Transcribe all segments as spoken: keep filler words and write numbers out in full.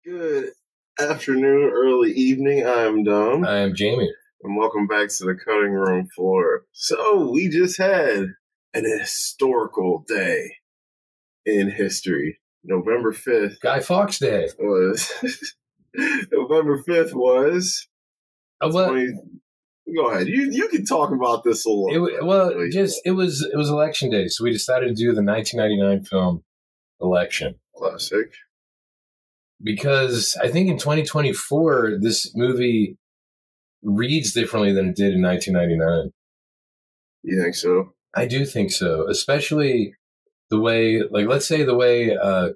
Good afternoon, early evening. I'm Dom. I am Jamie. And welcome back to the cutting room floor. So, we just had an historical day in history. November fifth. Guy Fawkes Day. Was. November fifth was. Uh, well, twenty Go ahead. You you can talk about this a little it, bit. Well, Like, just it was it was election day, so we decided to do the nineteen ninety-nine film Election. Classic. Because I think in twenty twenty-four, this movie reads differently than it did in nineteen ninety-nine. You think so? I do think so, especially the way, like, let's say the way uh,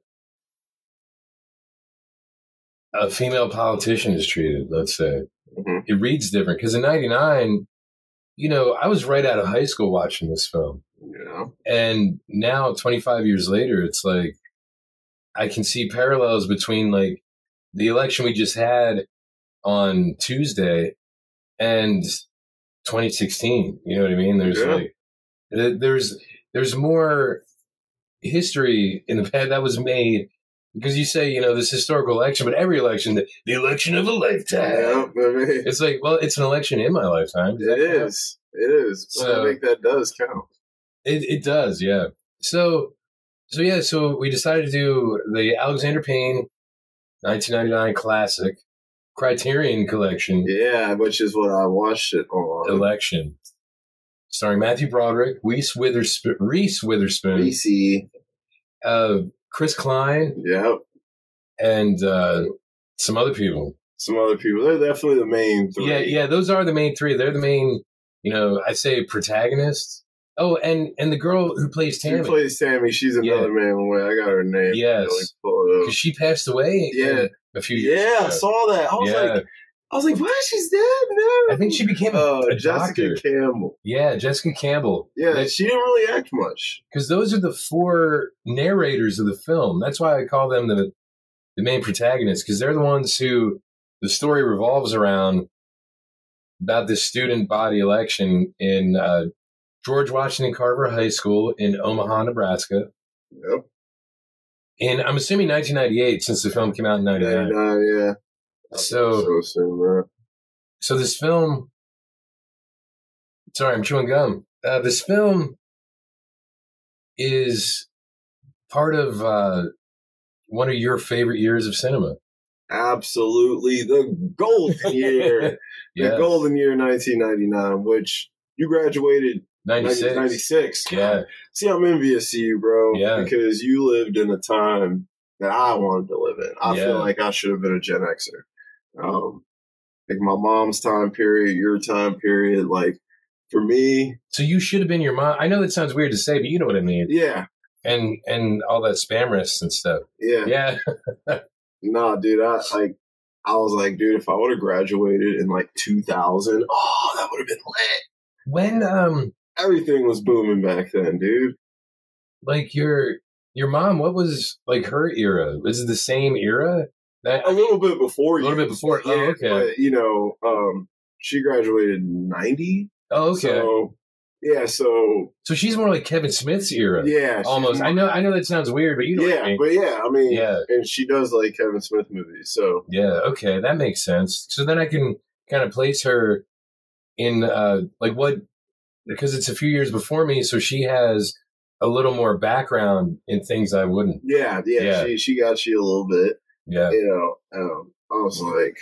a female politician is treated, let's say. Mm-hmm. It reads different. Because in ninety-nine, you know, I was right out of high school watching this film. Yeah. And now, twenty-five years later, it's like, I can see parallels between like the election we just had on Tuesday and twenty sixteen. You know what I mean? There's Yeah. like, there's, there's more history in the past that was made because you say, you know, this historical election, but every election, the, the election of a lifetime. Yeah, I mean, It's like, well, it's an election in my lifetime. Does it that count? is. It is. So- I think that does count. It, it does, yeah. So, so yeah, so we decided to do the Alexander Payne nineteen ninety-nine classic Criterion Collection Yeah, which is what I watched it on. Election, starring Matthew Broderick, Reese Witherspoon, Reese Witherspoon, Reese. uh, Chris Klein, Yep. and uh, some other people. Some other people. They're definitely the main three. Yeah, yeah, those are the main three. They're the main, you know, I say protagonists. Oh, and and the girl who plays She Tammy, plays Tammy. She's another Yeah. man away. I got her name. Yes. Let me pull it because up. she passed away. Yeah. in a few years. Yeah, I ago. saw that. I was Yeah. like, I was like, what? She's dead? No. I think she became a, Uh, a Jessica doctor. Campbell. Yeah, Jessica Campbell. Yeah, she didn't really act much. Because those are the four narrators of the film. That's why I call them the the main protagonists, because they're the ones who the story revolves around about this student body election in uh, George Washington Carver High School in Omaha, Nebraska. Yep. In, I'm assuming nineteen ninety-eight, since the film came out in ninety-nine. ninety-nine, yeah. So, So soon, man. so this film, sorry, I'm chewing gum. Uh, this film is part of uh, one of your favorite years of cinema. Absolutely. The golden year. Yeah, The golden year nineteen ninety-nine, which you graduated ninety-six. ninety-six. Yeah, See, I'm envious of you, bro. Yeah. Because you lived in a time that I wanted to live in. I Yeah. feel like I should have been a Gen Xer. Um, like my mom's time period, your time period. Like for me, so you should have been your mom. I know that sounds weird to say, but you know what I mean. yeah, And and all that spam risks and stuff. yeah, Yeah, Nah, dude, I like. I was like, dude, if I would have graduated in like two thousand, oh, that would have been lit. when um Everything was booming back then, dude. like your your mom, what was like her era? Was it the same era? That A little bit before A you. little bit before, oh, Yeah, okay. But, you know, um, she graduated in ninety. oh, okay. So, So, yeah, so, she's more like Kevin Smith's era. yeah. she's Almost. more- I know. I know that sounds weird, but you know yeah, what I mean. but yeah, I mean, Yeah. and she does like Kevin Smith movies, so. Yeah. Okay, that makes sense. So then I can kind of place her in uh like what, because it's a few years before me, so she has a little more background in things I wouldn't. Yeah, yeah, Yeah. She, she got you a little bit, Yeah. you know. Um, I was like,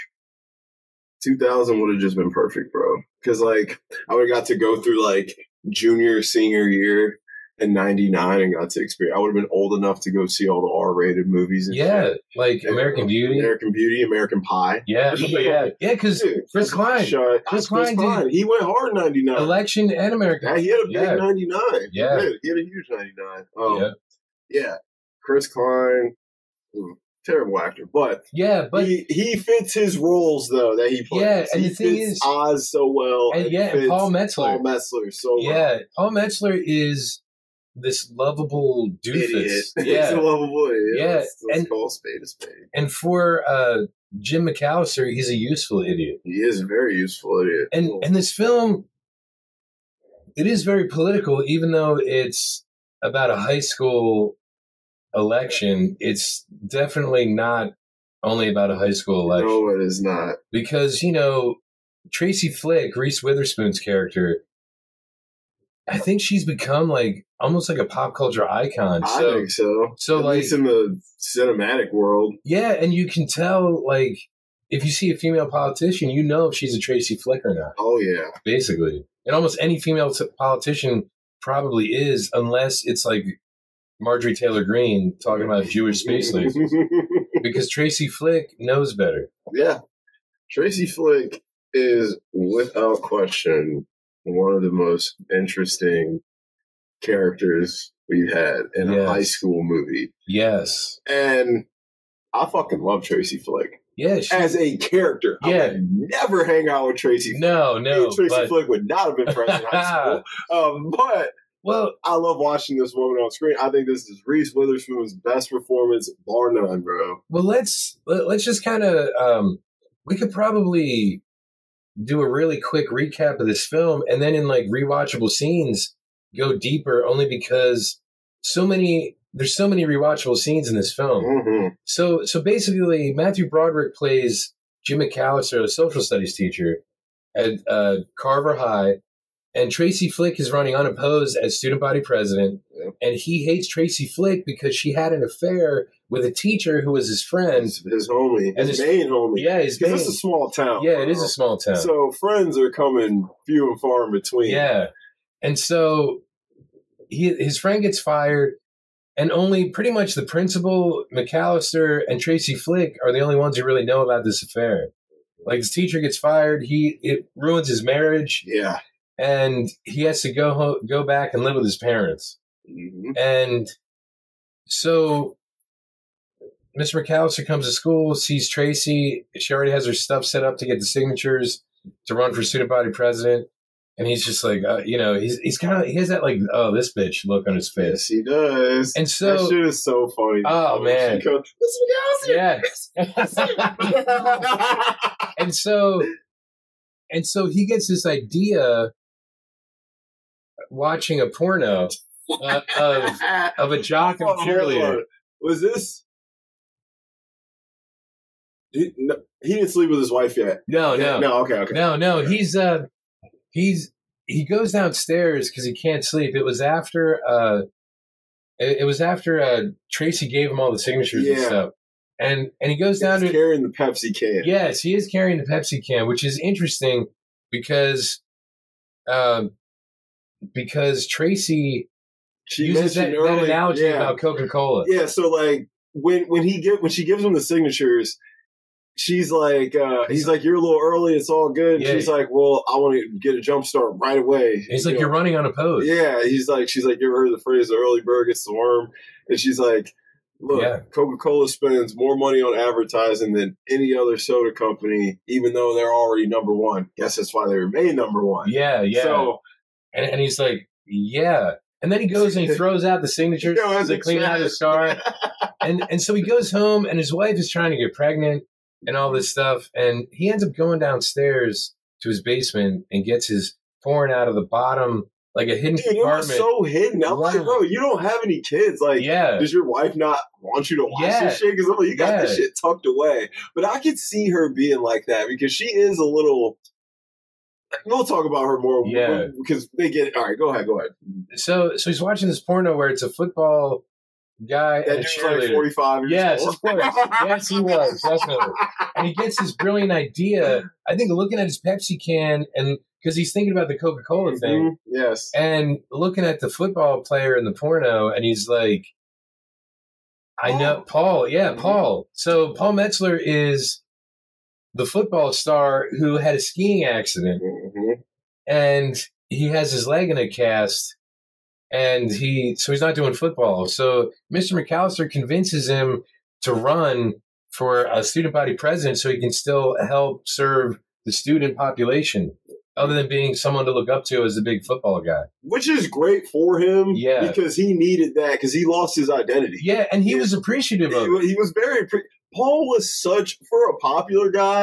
two thousand would have just been perfect, bro. Because, like, I would have got to go through, like, junior, senior year in ninety-nine and got to experience. I would have been old enough to go see all the R-rated movies. And Yeah, shit. like Yeah. American Beauty. American Beauty, American Pie. Yeah, yeah, yeah. Because Dude, Chris Klein, Shut, Chris Chris Klein, Klein, dude. he went hard in ninety-nine. Election and American. Yeah, he had a big Yeah. ninety-nine. Yeah. He did. He had a huge ninety-nine. Um, Yeah, yeah. Chris Klein, mm, terrible actor, but, yeah, but he, he fits his roles though that he plays. Yeah, and he the thing fits is- Oz so well, and yeah, and fits Paul Metzler. Paul Metzler so well. yeah, Paul Metzler is this lovable Idiot. doofus. He's a Yeah, lovable idiot. Yeah, Let's, let's and- call a spade a spade. and for uh, Jim McAllister, he's a useful idiot. He is a very useful idiot. And and this film, it is very political, even though it's about a high school election. It's definitely not only about a high school election. No, it is not. Because, you know, Tracy Flick, Reese Witherspoon's character, I think she's become like almost like a pop culture icon. I so, think so. So At like, least in the cinematic world. Yeah, and you can tell, like, if you see a female politician, you know if she's a Tracy Flick or not. Oh, yeah. Basically. And almost any female t- politician probably is, unless it's like Marjorie Taylor Greene talking about Jewish space lasers. Because Tracy Flick knows better. Yeah. Tracy Flick is, without question, one of the most interesting characters we've had in Yes. a high school movie. Yes. And I fucking love Tracy Flick. Yeah. She, As a character. Yeah. I would never hang out with Tracy Flick. no, no. Me and Tracy but, Flick would not have been friends in high school. Um, but well, I love watching this woman on screen. I think this is Reese Witherspoon's best performance, bar none, bro. well, let's let, let's just kind of um, we could probably do a really quick recap of this film, and then in like rewatchable scenes, go deeper. Only because so many there's so many rewatchable scenes in this film. Mm-hmm. So so basically, Matthew Broderick plays Jim McAllister, a social studies teacher at uh, Carver High. And Tracy Flick is running unopposed as student body president. Yep. And he hates Tracy Flick because she had an affair with a teacher who was his friend. His, his homie. And His, his- main homie. Yeah, his Because main. it's a small town. Yeah, it is bro. a small town. So friends are coming few and far in between. Yeah. And so he, his friend gets fired, and only pretty much the principal, McAllister, and Tracy Flick are the only ones who really know about this affair. Like, his teacher gets fired. He It ruins his marriage. Yeah. And he has to go ho- go back and live with his parents. Mm-hmm. And so Mister McAllister comes to school, sees Tracy. She already has her stuff set up to get the signatures to run for student body president. And he's just like, uh, you know, he's he's kind of, he has that like, oh, this bitch look on his Yes, face. he does. And so, that shit is so funny. Oh, man. She goes, yeah. and so, and so he gets this idea watching a porno uh, of of a jock and Hold on, hold cheerleader. on. Was this? He, no, he didn't sleep with his wife yet. No, no, No, okay, okay. no, no. He's uh, he's he goes downstairs because he can't sleep. It was after uh, it, it was after uh, Tracy gave him all the signatures and Yeah. stuff, and and he goes down He's to carrying the Pepsi can. yes, he is carrying the Pepsi can, which is interesting because um, because Tracy She uses that, mentioned that earlier- analogy yeah. about Coca Cola. Yeah, so like when when he give when she gives him the signatures, she's like, uh, he's like, "You're a little early. It's all good." Yeah. She's like, "Well, I want to get a jump start right away." He's You like, know? you're running unopposed. Yeah, he's like, she's like, "You ever heard the phrase the early bird gets the worm?" And she's like, "Look, Yeah. Coca-Cola spends more money on advertising than any other soda company, even though they're already number one. Guess that's why they remain number one." yeah, yeah. So and, and he's like, yeah. And then he goes and he throws out the signatures Yo, that's to a clean out his trash. car. And and so he goes home, and his wife is trying to get pregnant and all this stuff. And he ends up going downstairs to his basement and gets his porn out of the bottom, like a hidden Dude, it was compartment. so hidden. I'm like, Right. bro, you don't have any kids. Like, yeah. does your wife not want you to watch Yeah. this shit? Because I'm like, you got this Yeah. shit tucked away. But I could see her being like that because she is a little. We'll talk about her more. Yeah. Because they get. All right, go ahead, go ahead. So so he's watching this porno where it's a football guy That and a dude's like cheerleader. forty-five years Yes, old. of course. Yes, he was, definitely. And he gets this brilliant idea, I think, looking at his Pepsi can, and because he's thinking about the Coca-Cola thing, Mhm, yes. and looking at the football player in the porno, and he's like, I know, Paul, yeah, Mhm. Paul. So Paul Metzler is the football star who had a skiing accident, Mhm. and he has his leg in a cast, and he so he's not doing football. So Mister McAllister convinces him to run for a student body president so he can still help serve the student population, other than being someone to look up to as a big football guy. Which is great for him. Yeah. Because he needed that because he lost his identity. Yeah, and he Yeah. was appreciative He, of it. wa- he was very. Pre- Paul was such for a popular guy.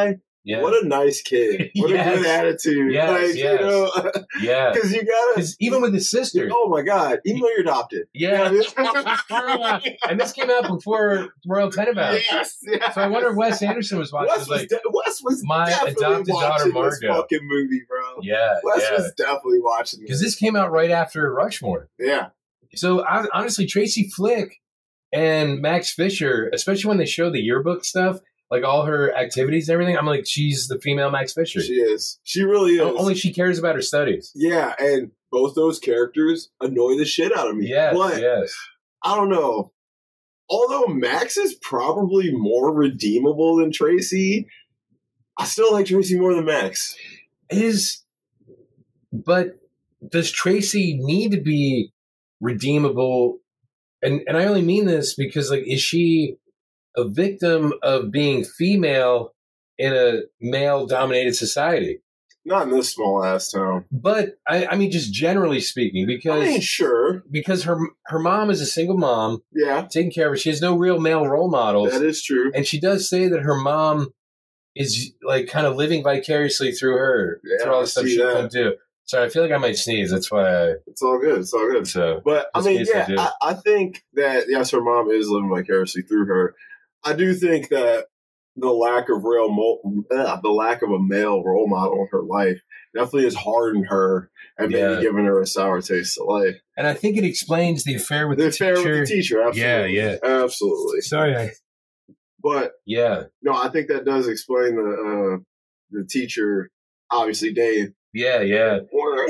Yeah. What a nice kid. What Yes. a good attitude. Yes, like, yes. you know, Yeah. because you gotta. Because even with his sister. Oh my God. Even though you're adopted. Yeah. You know? And this came out before Royal Tenenbaums. Yes. Yeah. So I wonder if Wes Anderson was watching. Wes Was was, like, de- Wes was my definitely adopted daughter, watching this Margot. fucking movie, bro. yeah, Wes yeah. was definitely watching Because this. this came out right after Rushmore. Yeah. So I, honestly, Tracy Flick and Max Fisher, especially when they show the yearbook stuff, like all her activities and everything, I'm like, she's the female Max Fisher. She is. She really is. Only she cares about her studies. Yeah, and both those characters annoy the shit out of me. Yes, but yes. I don't know. Although Max is probably more redeemable than Tracy, I still like Tracy more than Max. Is, but does Tracy need to be redeemable? And and I only mean this because, like, is she a victim of being female in a male-dominated society? Not in this small ass town. But I, I mean, just generally speaking, because I mean, sure. because her her mom is a single mom, Yeah, taking care of her. She has no real male role models, that is true. and she does say that her mom is like kind of living vicariously through her, Yeah, through all I the stuff see she that. can do. Sorry, I feel like I might sneeze. That's why I. It's all good. It's all good. So, But I Just mean, in case I yeah, do. I, I think that yes, her mom is living vicariously through her. I do think that the lack of real, mo- uh, the lack of a male role model in her life definitely has hardened her and maybe Yeah. given her a sour taste to life. and I think it explains the affair with The the, affair teacher. with the teacher, absolutely, Yeah, absolutely. Sorry, I. But Yeah, no, I think that does explain the uh, the teacher, obviously Dave. yeah, yeah,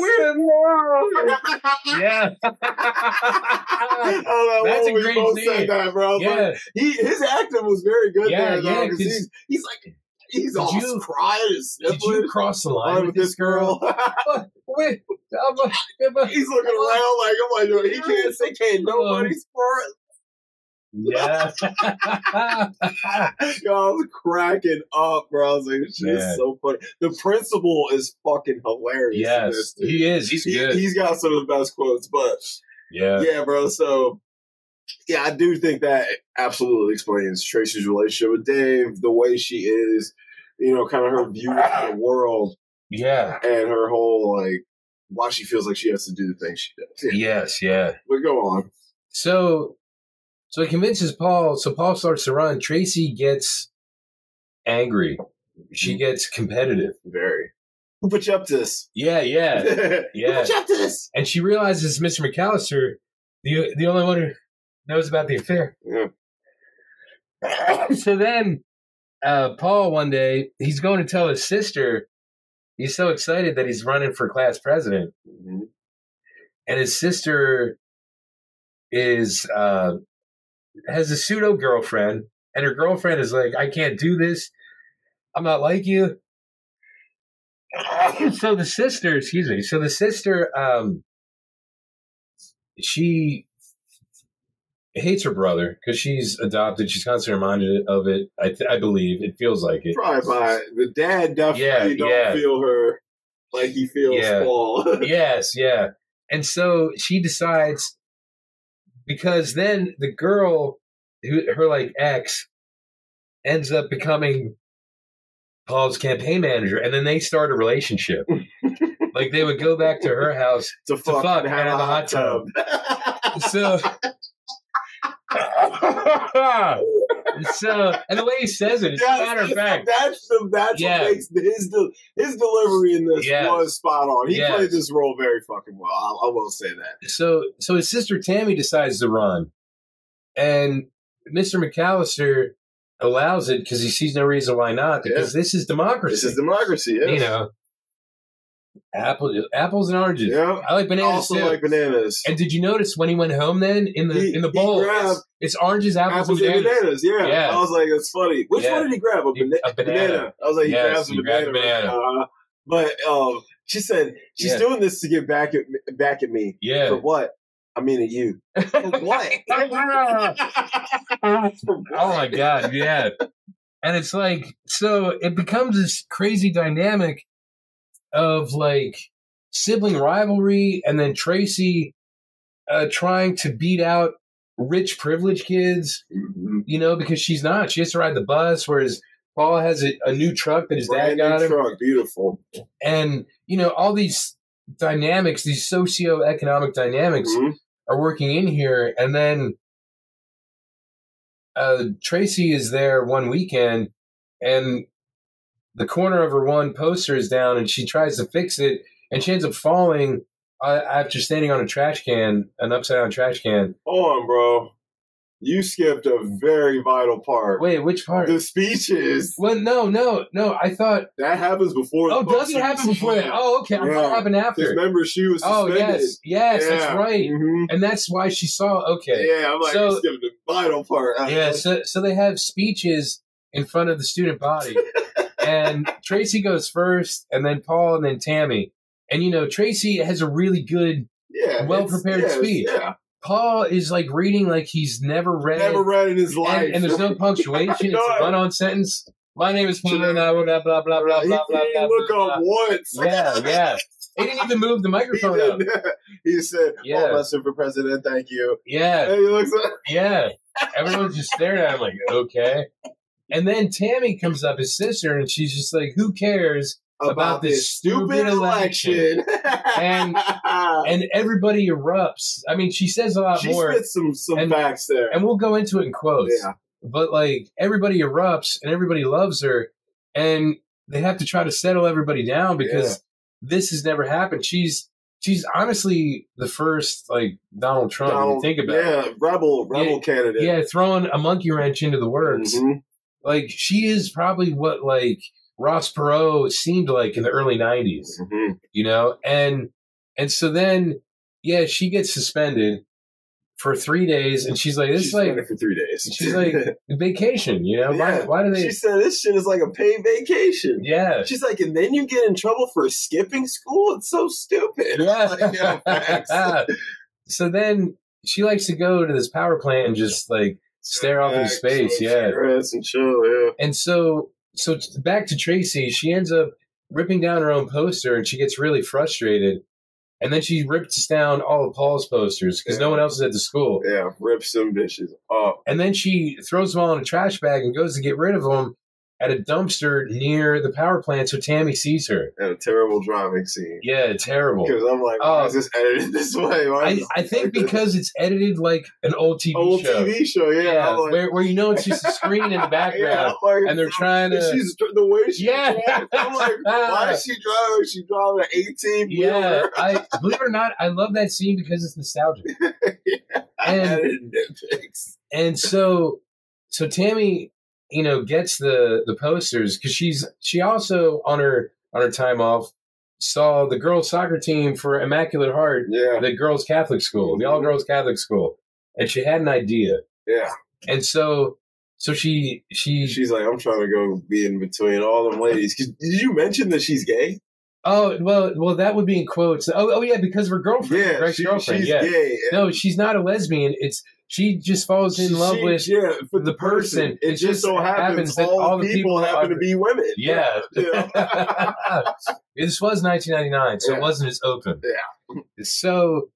yeah. I don't know That's when a we great both scene. said that, bro. Yeah. But he his acting was very good Yeah, there, though, yeah, 'cause 'cause- he's he's like he's Did all you- crying and Did sniffling. you cross the line line with this girl? Wait, I'm a- I'm a- He's looking around like, oh my God, he can't say, can't nobody sport. Yeah. Yo, I was cracking up, bro. I was like, this shit Yeah. is so funny. The principal is fucking hilarious. in Yes, this, dude. he is. He's He, good. he's got some of the best quotes, but Yeah. yeah, bro. So, yeah, I do think that absolutely explains Tracy's relationship with Dave, the way she is, you know, kind of her view of the world, Yeah. and her whole, like, why she feels like she has to do the things she does. Yeah. Yes. Yeah. But go on. So, so he convinces Paul. So Paul starts to run. Tracy gets angry. She gets competitive. Very. Who put you up to this? Yeah. Yeah. Who Yeah. put you up to this? And she realizes Mister McAllister, the the only one who knows about the affair. Yeah. So then, uh, Paul one day he's going to tell his sister. He's so excited that he's running for class president, Mm-hmm. and his sister is uh, has a pseudo girlfriend, and her girlfriend is like, "I can't do this. I'm not like you." So the sister, excuse me. So the sister, um, she hates her brother because she's adopted. She's constantly reminded of it. I, th- I believe it feels like it. Probably by the dad definitely Yeah, don't yeah. feel her like he feels Yeah. Paul. Yes, yeah. And so she decides because then the girl, who her like ex, ends up becoming Paul's campaign manager, and then they start a relationship. Like they would go back to her house to fuck, fuck and and have have a a hot tub. So, so, and the way he says it, it's Yes, matter of it's- fact. That's the that's Yeah. what makes his de- his delivery in this Yes. was spot on. He Yes. played this role very fucking well. I, I will say that. So, so his sister Tammy decides to run, and Mister McAllister allows it because he sees no reason why not. Because this is democracy. This is democracy. Yes. You know, apple, apples and oranges. Yeah. I like I bananas also too. like bananas. And did you notice when he went home? Then in the He- in the he bowl, grabbed it's, it's oranges, apples, Apples and and bananas. bananas. Yeah. Yeah. I was like, that's funny. Which Yeah. one did he grab? A, He- bana- a banana. I was like, he Yes, grabs a he banana. grabbed a banana. Uh, but um, she said she's Yeah. doing this to get back at me- back at me. Yeah. For what? I mean, at you. For what? For what? Oh my god, yeah. And it's like, so it becomes this crazy dynamic of like sibling rivalry, and then Tracy uh, trying to beat out rich privileged kids, Mhm. you know, because she's not. She has to ride the bus, whereas Paul has a, a new truck that his Brand dad got new him. truck, beautiful. And, you know, all these dynamics, these socioeconomic dynamics Mm-hmm. are working in here. And then uh, Tracy is there one weekend, and the corner of her one poster is down, and she tries to fix it, and she ends up falling uh, after standing on a trash can, an upside-down trash can. Hold on, bro. You skipped a very vital part. Wait, which part? The speeches. Well, no, no, no. I thought. That happens before. Oh, the does it happen before that? Oh, okay. I Yeah. thought it happened Because after. remember, she was Oh, suspended. yes, yes, Yeah. that's right. Mm-hmm. And that's why she saw. Okay, Yeah, I'm like, So- you skipped the vital part. yeah. So, so they have speeches in front of the student body, and Tracy goes first, and then Paul, and then Tammy. And you know, Tracy has a really good. yeah, well-prepared it's- yeah, speech. Yeah, Paul is like reading like he's never read. never read in his life, and, and there's no punctuation. It's a None. run-on sentence. My name is Paul. Blah blah blah blah blah blah He blah blah. didn't look blah, up blah. once. Yeah, yeah. He didn't even move the He, microphone up. didn't. He said, Yeah. "Oh, bless him for president. Thank you." Yeah, And he looks up. yeah. Everyone's just staring at him like, okay. And then Tammy comes up, his sister, and she's just like, "Who cares?" About this stupid election. And- And everybody erupts. I mean, she says a lot she more, spits some some And- facts there. and we'll go into it in quotes. yeah, But like everybody erupts and everybody loves her, and they have to try to settle everybody down because this has never happened. She's she's honestly the first like Donald Trump. When you Donald- think about yeah, it, rebel rebel Yeah, candidate. yeah, throwing a monkey wrench into the works. Mhm. Like she is probably what like Ross Perot seemed like in the early nineties, Mhm. you know, and and so then yeah, she gets suspended for three days, and she's like, "This She's is like." done it for three days. She's like vacation, you know. Why? Yeah. Why do they? She said this shit is like a paid vacation. Yeah, She's like, and then you get in trouble for skipping school. It's so stupid. Like, yeah, facts. yeah. So then she likes to go to this power plant and just like stare off into Facts, space. smoke Yeah, cigarettes and chill. Yeah. and so so t- back to Tracy, she ends up ripping down her own poster, and she gets really frustrated. And then she rips down all of Paul's posters because Yeah. no one else is at the school. Yeah, rip some bitches up. And then she throws them all in a trash bag and goes to get rid of them at a dumpster near the power plant so Tammy sees her. And a terrible driving scene. Yeah, terrible. Because I'm like, why Oh. is this edited this way? Why I, is this I think like this? because it's edited like an old T V old show. T V show, yeah. Yeah, I'm like, where, where you know it's just a screen in the yeah, background. I'm like, And they're trying to- She's the way she Yeah. drives. I'm like, why is she driving? She driving an eighteen Yeah, wheeler. I believe it or not, I love that scene because it's nostalgic. yeah, And- edited nitpicks. And so, so Tammy, you know, gets the the posters because she's she also on her on her time off saw the girls soccer team for Immaculate Heart, Yeah, the girls Catholic school, the all girls Catholic school, and she had an idea, yeah. and so so she she She's like, I'm trying to go be in between all them ladies. 'Cause did you mention that she's gay? oh well well that would be in quotes. Oh oh yeah, because of her girlfriend, Yeah, Greg's she, girlfriend. she's Yeah, gay. no, she's not a lesbian. It's she just falls in She- love she- with. yeah, for the person. It It just just so happens, happens that all, all the the people, people happen are- to be women. Yeah. Yeah. This was nineteen ninety-nine, so Yeah. it wasn't as open. Yeah. So,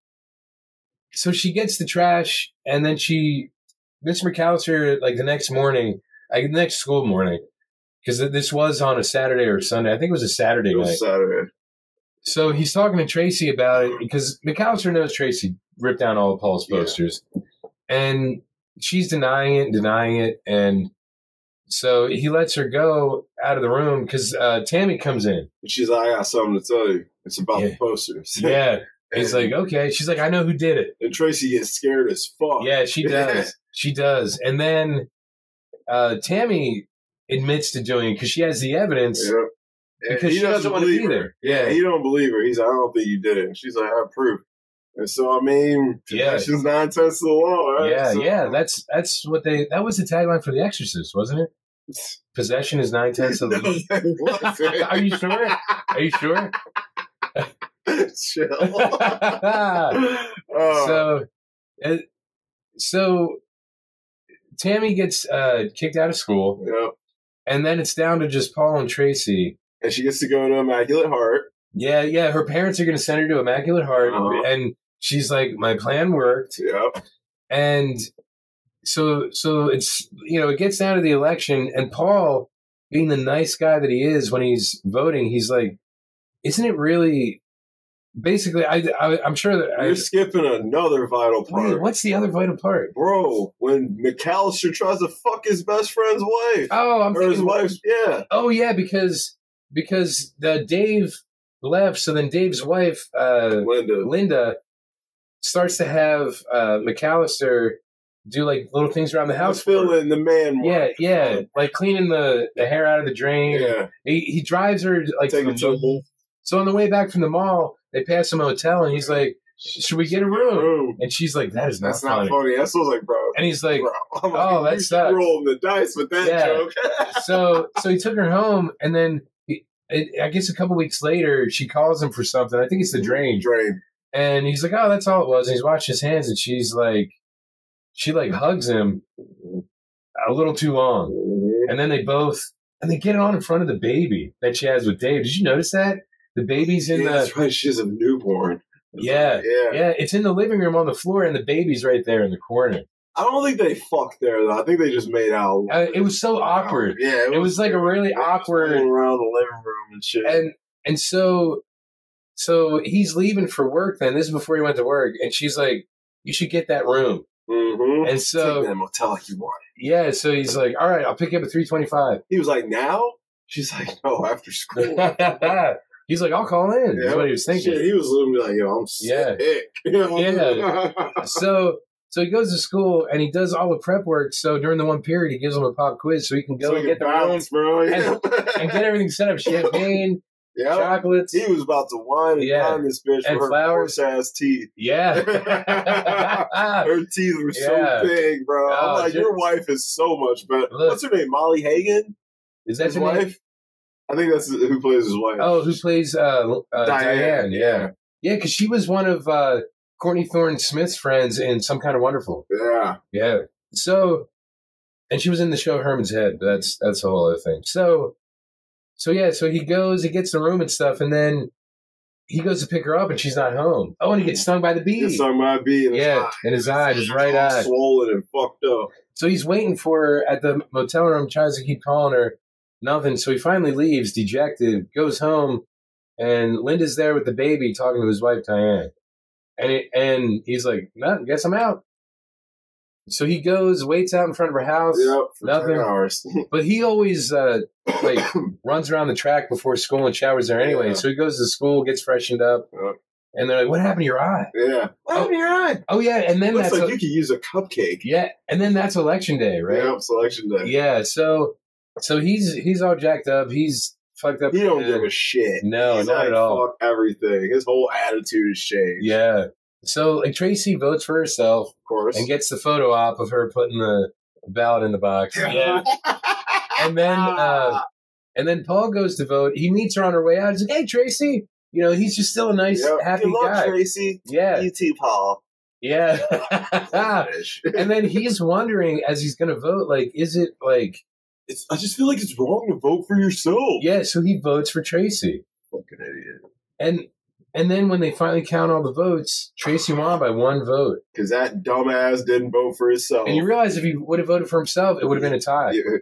so she gets the trash, and then she, Mister McAllister, like the next morning, like the next school morning, because this was on a Saturday or Sunday. I think it was a Saturday It night. was Saturday. So he's talking to Tracy about it because McAllister knows Tracy ripped down all of Paul's Yeah. posters, and she's denying it, and denying it, and so he lets her go out of the room because uh, Tammy comes in. And she's like, I got something to tell you. It's about Yeah. the posters. Yeah, he's And- like, okay. She's like, I know who did it. And Tracy gets scared as fuck. Yeah, she does. She does. And then uh, Tammy admits to doing it because she has the evidence. Yeah. And Because he she doesn't wanna believe be her. there. Yeah. He don't believe her. He's like, I don't think you did it. And she's like, I have proof. And so, I mean, Yeah. she's nine tenths of the law, right? Yeah, So- yeah. That's that's what they. That was the tagline for The Exorcist, wasn't it? Possession is nine tenths of No, the. that wasn't. Are you sure? Are you sure? Chill. Oh, so, uh, so Tammy gets uh, kicked out of school, yeah. and then it's down to just Paul and Tracy. And she gets to go to Immaculate Heart. Yeah, yeah. Her parents are going to send her to Immaculate Heart, Uh-huh. and she's like, "My plan worked." Yep. And so, so it's you know, it gets down to the election, and Paul being the nice guy that he is when he's voting, he's like, isn't it really? Basically, I, I I'm sure that You're I, skipping another vital part. wait, what's the other vital part? Bro, when McAllister tries to fuck his best friend's wife. Oh, I'm or his thinking, wife's, yeah. oh yeah, because because the Dave left, so then Dave's wife, uh, Linda. Linda, starts to have uh, McAllister do like little things around the house. Filling the man. Yeah, work. yeah, like cleaning the, the hair out of the drain. Yeah. He, he drives her like Take to a the tumble. mall. So on the way back from the mall, they pass a motel, and he's like, "Should we get a room?" Room. And she's like, "That is not That's funny." not funny. That's what I was like, bro. And he's like, bro. I'm "Oh, like, that you sucks." rolling the dice with that Yeah. joke. so so he took her home, and then he, I guess a couple weeks later, she calls him for something. I think it's the drain. Drain. And he's like, "Oh, that's all it was." And he's washing his hands, and she's like, she like hugs him a little too long, Mm-hmm. and then they both and they get on in front of the baby that she has with Dave. Did you notice that the baby's in Yeah, the that's right. She's a newborn. yeah Yeah. yeah it's in the living room on the floor, and the baby's right there in the corner. I don't think they fucked there, though. I think they just made out. Uh, it was so awkward. Yeah. It was like a really awkward going around the living room and shit. and and so so he's leaving for work. Then this is before he went to work, and she's like, "You should get that room." mm-hmm. And so Take that motel like you want. yeah, so he's like, "All right, I'll pick you up at three twenty-five." He was like, now? She's like, no, after school. He's like, "I'll call in." That's what he was thinking. Shit, he was literally like, yo, I'm Yeah. sick. You know? Yeah. So so he goes to school and he does all the prep work. So during the one period, he gives them a pop quiz so he can go So and he get the can room bounce, bro. Yeah. and get everything set up. Champagne, yeah. chocolates. He was about to wine and Yeah. dine this bitch And for her flowers. coarse ass teeth. Yeah. Her teeth were Yeah. so big, bro. Oh, I'm like, just- your wife is so much better. Look. What's her name? Molly Hagan? Is that His your name? wife? I think that's who plays his wife. Oh, who plays uh, uh, Diane? Diane, Yeah. Yeah, because she was one of uh, Courtney Thorne Smith's friends in Some Kind of Wonderful. Yeah. Yeah. So, and she was in the show Herman's Head. But that's that's a whole other thing. So, so yeah. So he goes, he gets the room and stuff, and then he goes to pick her up, and she's not home. Oh, and he gets stung by the bee. It's on my bee in his Yeah, eye. in his eye, his right All eye. swollen and fucked up. So he's waiting for her at the motel room, tries to keep calling her, nothing. So he finally leaves, dejected, goes home, and Linda's there with the baby talking to his wife Diane, and it, and he's like, "No, guess I'm out." So he goes, waits out in front of her house, Yep, for nothing. ten hours. But he always uh, like runs around the track before school and showers there anyway. Yeah. So he goes to school, gets freshened up, Yep. and they're like, "What happened to your eye?" Yeah. What happened to your eye? Oh yeah, and then Looks that's like a- you could use a cupcake. yeah, and then that's election day, right? Yep, selection day. Yeah, so so he's he's all jacked up. He's fucked up. He don't Uh, give a shit. No, He's not like, at all. Fuck everything. His whole attitude has changed. Yeah. So like Tracy votes for herself Of course. and gets the photo op of her putting the ballot in the box. Yeah. And then uh, and then Paul goes to vote. He meets her on her way out. He's like, "Hey, Tracy." You know, he's just still a nice, Yep. happy Good luck, guy. Tracy. Yeah. You too, Paul. Yeah. And then he's wondering as he's going to vote, like, is it like, It's, I just feel like it's wrong to vote for yourself. yeah, so he votes for Tracy. Fucking idiot. And and then when they finally count all the votes, Tracy won by one vote. Because that dumbass didn't vote for himself. And you realize if he would have voted for himself, it would have been a tie. Yeah.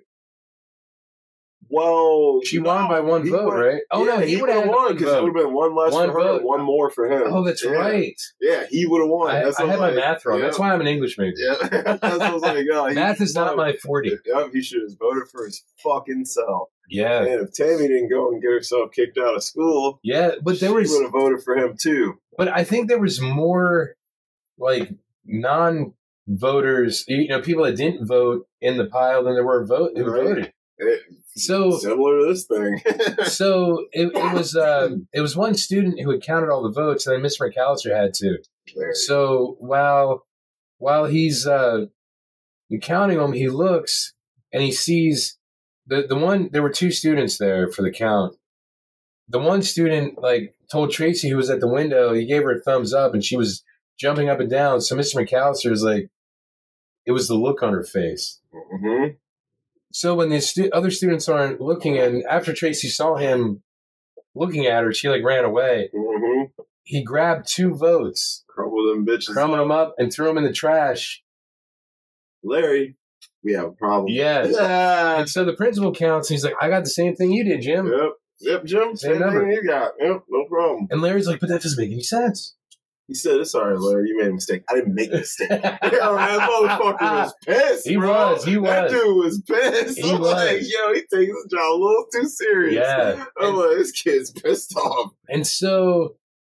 Well, She won by one he vote, would- right? Oh, yeah, no, he he would have won one because it vote. would have been one less One for her, vote. one more for him. Oh, that's Yeah. right. Yeah, he would have won. I, That's I what had I'm my like, math wrong. yeah. That's why I'm an English major. Yeah, that's what I was like. Oh, he- Math is not my forte. Yep, he should have voted for his fucking self. Yeah. And if Tammy didn't go and get herself kicked out of school, Yeah, but there she was, would have voted for him too. but I think there was more like non voters, you know, people that didn't vote in the pile than there were vote who Right. voted. It, So, similar to this thing. so it, it was uh, it was one student who had counted all the votes, and then Mister McAllister had to. There. So while while he's uh, counting them, he looks and he sees the the one. There were two students there for the count. The one student like told Tracy, who was at the window, he gave her a thumbs up, and she was jumping up and down. So Mister McAllister is like, it was the look on her face. Mm-hmm. So when the stu- other students aren't looking, and after Tracy saw him looking at her, she like ran away. Mm-hmm. He grabbed two votes, Crumble them bitches. crumbled them up, and threw them in the trash. Larry, we have a problem. Yes. Yeah. And so the principal counts, and he's like, I got the same thing you did, Jim. Yep. Yep, Jim. Same Same number. thing you got. Yep, no problem. And Larry's like, but that doesn't make any sense. He said, "It's all right, Larry. You made a mistake. I didn't make a mistake." Yeah, that motherfucker was pissed. He bro. was. He was. That dude was pissed. He I'm was. like, yo, he takes his job a little too serious. Yeah. I'm like, this kid's pissed off. And so,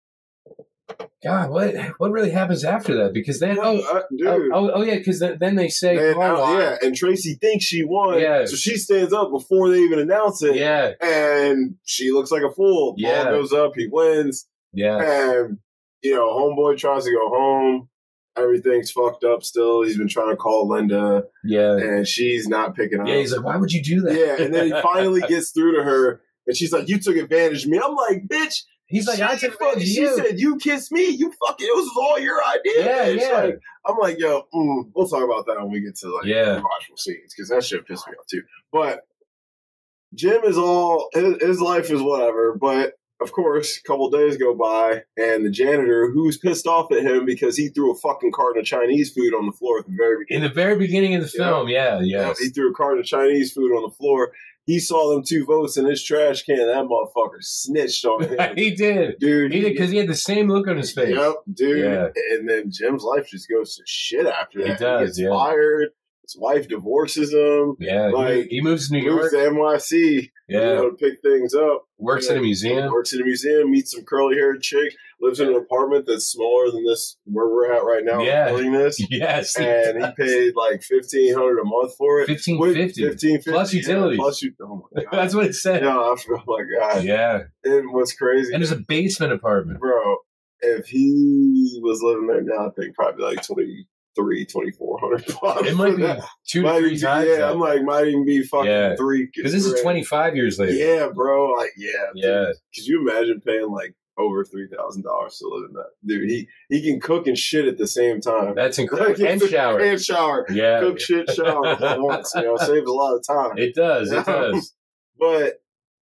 God, what what really happens after that? Because then, oh, Uh, dude. oh, oh, oh, yeah, because then, then they say, And, Paul uh, won. yeah, and Tracy thinks she won. Yeah. So she stands up before they even announce it. Yeah, And she looks like a fool. Yeah. Paul goes up, he wins. yeah, And, you know, homeboy tries to go home. Everything's fucked up still. He's been trying to call Linda, yeah. and she's not picking up. Yeah, he's like, why would you do that? Yeah, and then he finally gets through to her, and she's like, "You took advantage of me." I'm like, "Bitch." He's like, I she, took advantage of she you. said, "You kissed me. You fucking. It was all your idea." Yeah, bitch." yeah. Like, I'm like, "Yo, mm, we'll talk about that when we get to like Yeah. the watchful scenes because that shit pissed me off too." But Jim is all his, his life is whatever. But of course, a couple days go by, and the janitor, who's pissed off at him because he threw a fucking carton of Chinese food on the floor at the very In beginning. the very beginning of the Yeah. film, yeah, Yeah, yes. he threw a carton of Chinese food on the floor. He saw them two votes in his trash can. That motherfucker snitched on him. he did. Dude, He did because he had the same look on his face. Yep, dude. Yeah. And then Jim's life just goes to shit after He that. does, he gets yeah. fired. His wife divorces him. Yeah, he- Like, he moves to New Moves York. to N Y C. Yeah, You know, to pick things up. works Yeah. in a museum. Works in a museum. Meets some curly haired chick. Lives in an apartment that's smaller than this where we're at right now. Yeah. Recording this. Yes, And he paid like fifteen hundred a month for it. fifteen Wait, fifty fifteen fifty plus utilities. Yeah, plus you. Oh my god. That's what it said. Yeah, I forgot. Oh my god. Yeah, And what's crazy, and there's a basement apartment. bro, if he was living there now, I think probably like twenty-three, twenty-four hundred bucks. It might be That. two to Might three be- times. Yeah, I'm like, might even be fucking Yeah. three. Because this is grand. twenty-five years later. Yeah, bro. Like, yeah. Yeah. Dude. Could you imagine paying like over three thousand dollars to live in that? Dude, he, he can cook and shit at the same time. That's incredible. And shower. And shower. Yeah, Cook, shit, shower all at once. You know, saves a lot of time. it does. It does. But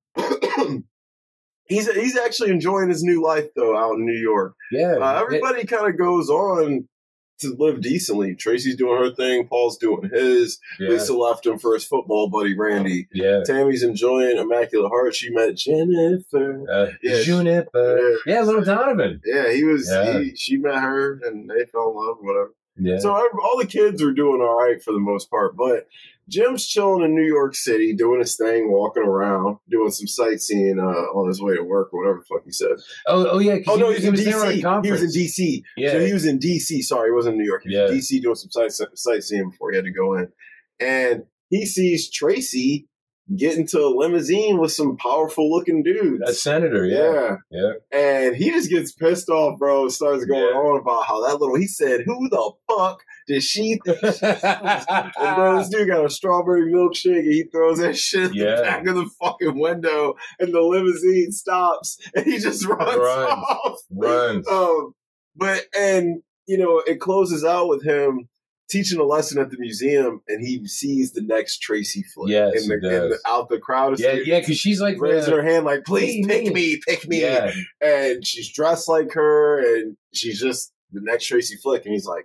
he's he's actually enjoying his new life though out in New York. Yeah, Uh, everybody kind of goes on to live decently. Tracy's doing her thing. Paul's doing his. yeah, Lisa left him for his football buddy Randy. yeah. Tammy's enjoying Immaculate Heart. She met Jennifer. Uh, Yeah. Juniper. Yeah, little Donovan. Yeah, he was. Yeah. He, she met her and they fell in love. Whatever. Yeah, So every- all the kids are doing all right for the most part, but Jim's chilling in New York City, doing his thing, walking around, doing some sightseeing uh, on his way to work or whatever the fuck he said. oh, oh yeah. 'cause Oh he, no, was- he's he in was there on a D C. He conference. was in D C. Yeah. So he was in D C. Sorry, he wasn't in New York. He was in Yeah. D C doing some sight, sightseeing before he had to go in, and he sees Tracy get into a limousine with some powerful looking dudes. A senator. Yeah, yeah. yeah. And he just gets pissed off, bro. Starts going Yeah. on about how that little. He said, "Who the fuck did she think?" she was?" And bro, this dude got a strawberry milkshake, and he throws that shit in Yeah. the back of the fucking window, and the limousine stops, and he just runs, Runs. off. Runs. Um, but and you know, it closes out with him teaching a lesson at the museum, and he sees the next Tracy flick Yes, in the, he does. in the out the crowd. Of Yeah, students. yeah, because she's like Raising the, her hand like, please Hey, pick me. me, pick me. yeah, And she's dressed like her, and she's just the next Tracy Flick. And he's like,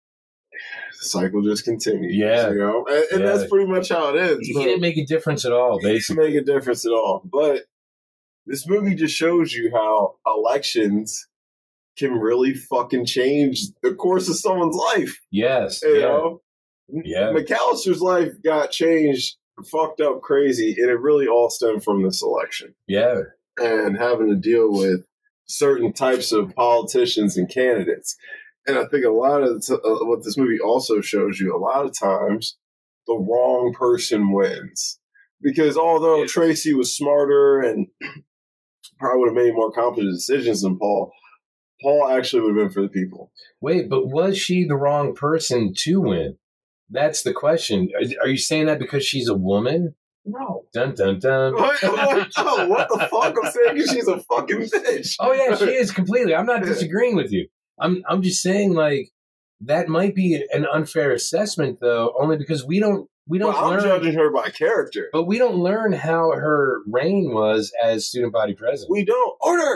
the cycle just continues. Yeah. You know? And, and Yeah. that's pretty much how it ends. he didn't make a difference at all. It doesn't Basically, make a difference at all. But this movie just shows you how elections can really fucking change the course of someone's life. yes, You yeah, know? yeah, McAllister's life got changed, fucked up crazy, and it really all stemmed from this election. yeah, And having to deal with certain types of politicians and candidates. And I think a lot of t- uh, what this movie also shows you, a lot of times, the wrong person wins. Because although Yeah. Tracy was smarter and probably would have made more competent decisions than Paul, Paul actually would have been for the people. Wait, but was she the wrong person to win? That's the question. Are, are you saying that because she's a woman? No. Dun dun dun. What, what, no, what the fuck? I'm saying 'cause she's a fucking bitch. Oh yeah, she is completely. I'm not disagreeing with you. I'm I'm just saying like that might be an unfair assessment though, only because we don't we don't Well, I'm learn. judging her by character. But we don't learn how her reign was as student body president. We don't. Orders!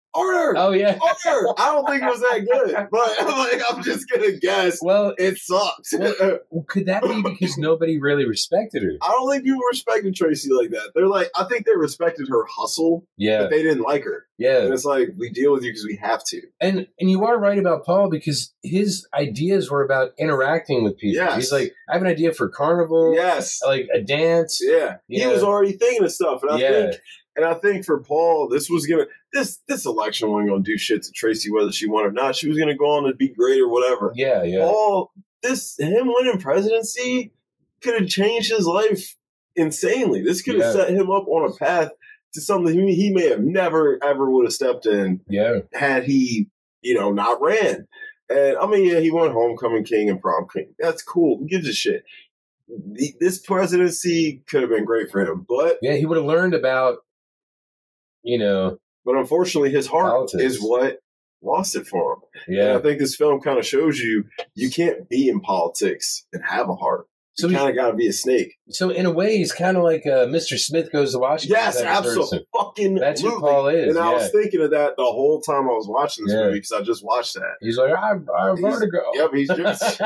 Order! Oh yeah. Order! I don't think it was that good, but I'm like, I'm just gonna guess. Well, it sucks. well, could that be because nobody really respected her? I don't think people respected Tracy like that. They're like, I think they respected her hustle, Yeah. but they didn't like her. Yeah. And it's like, we deal with you because we have to. And and you are right about Paul because his ideas were about interacting with people. Yes. He's like, I have an idea for carnival. Yes. Like a dance. Yeah. Yeah. He was already thinking of stuff. And I Yeah. think and I think for Paul, this was gonna this this election wasn't gonna do shit to Tracy whether she won or not. She was gonna go on to be great or whatever. Yeah, yeah. Paul, this him winning presidency could have changed his life insanely. This could have Yeah. set him up on a path to something he, he may have never ever would have stepped in Yeah. had he, you know, not ran. And I mean, yeah, he won homecoming king and prom king. That's cool. Who gives a shit? The, this presidency could have been great for him, but Yeah, he would have learned about, you know, but unfortunately, his heart politics. is what lost it for him. And Yeah. I think this film kind of shows you you can't be in politics and have a heart. So You he- kind of got to be a snake. So in a way, he's kind of like uh, Mister Smith Goes to Washington. Yes, type of person. absolutely. That's who Paul is. And I yeah. was thinking of that the whole time I was watching this Yeah. movie because I just watched that. He's like, I, I have He's- vertigo. Yep, he's just.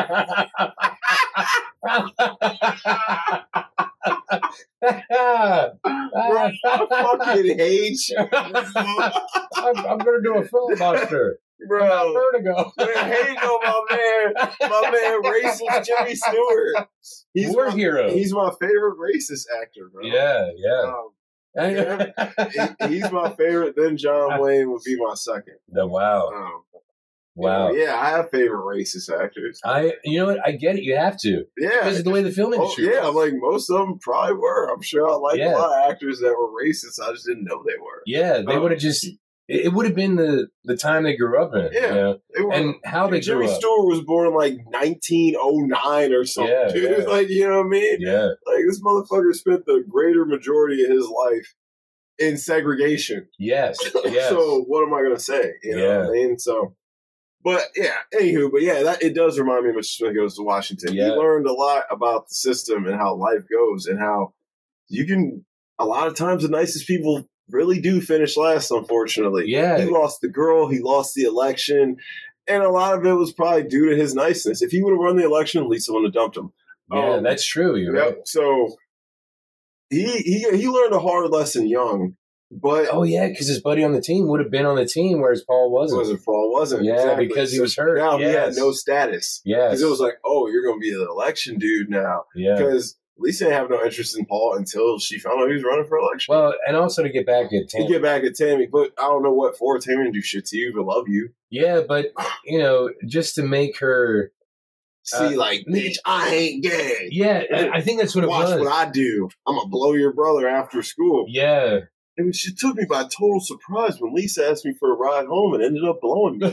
Bro, I fucking hate you. I'm, I'm going to do a filibuster. Bro, About vertigo. man, hating on my man, my man, racist Jimmy Stewart. He's War my, hero. He's my favorite racist actor, bro. Yeah, yeah. Um, he, he's my favorite. Then John Wayne would be my second. No, wow. Um, Wow. Yeah, I have favorite racist actors. I, you know what? I get it. You have to. Yeah. Because of the way the film Oh, industry yeah, was. like most of them probably were. I'm sure I like Yeah. a lot of actors that were racist. I just didn't know they were. Yeah, they Um, would have just, it, it would have been the, the time they grew up in. Yeah. You know? They were, And how they Jimmy grew up. Stewart was born in like nineteen oh nine or something, Yeah, dude. yeah. Like, you know what I mean? Yeah. Like, this motherfucker spent the greater majority of his life in segregation. Yes. Yes. So, what am I going to say? You know Yeah. what I mean? So, but yeah, anywho, but yeah, that it does remind me of Mister Smith Goes to Washington. Yeah. He learned a lot about the system and how life goes and how you can, a lot of times, the nicest people really do finish last, unfortunately. Yeah. He lost the girl, he lost the election, and a lot of it was probably due to his niceness. If he would have run the election, Lisa wouldn't have dumped him. Yeah, Um, that's true. You're Yep. right. So he he he learned a hard lesson young, but Oh, yeah, because his buddy on the team would have been on the team, whereas Paul wasn't. wasn't Paul wasn't. Yeah, exactly. because he So was hurt. Now he had Yes. no status Yes. because it was like, oh, you're going to be the election dude now. Yeah. Because Lisa didn't have no interest in Paul until she found out he was running for election. Well, and also to get back at You Tammy. get back at Tammy, but I don't know what for. Tammy didn't do shit to you, but love you. Yeah, but, you know, just to make her. See, Uh, like, bitch, I ain't gay. Yeah, I I think that's what it Watch was. what I do. I'm going to blow your brother after school. Yeah. And she took me by total surprise when Lisa asked me for a ride home and ended up blowing me.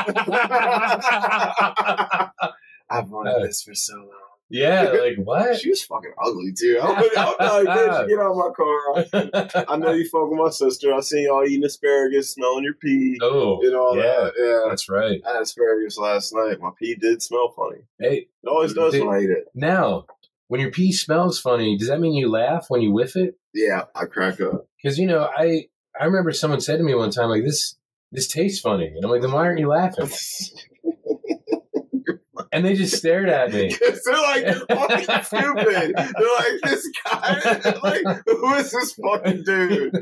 I've wanted this for so long. Yeah, like what? She was fucking ugly too. I'm, I'm like, bitch, get out of my car. I know you fuck with my sister. I seen y'all eating asparagus, smelling your pee, Oh, and all yeah, that. Yeah, that's right. I had asparagus last night. My pee did smell funny. Hey, It always does Did- when I eat it. now, when your pee smells funny, does that mean you laugh when you whiff it? Yeah, I crack up. Because you know, I I remember someone said to me one time, like this this tastes funny, and I'm like, then why aren't you laughing? And they just stared at me. Because they're like, you're fucking stupid. They're like, this guy, like, who is this fucking dude?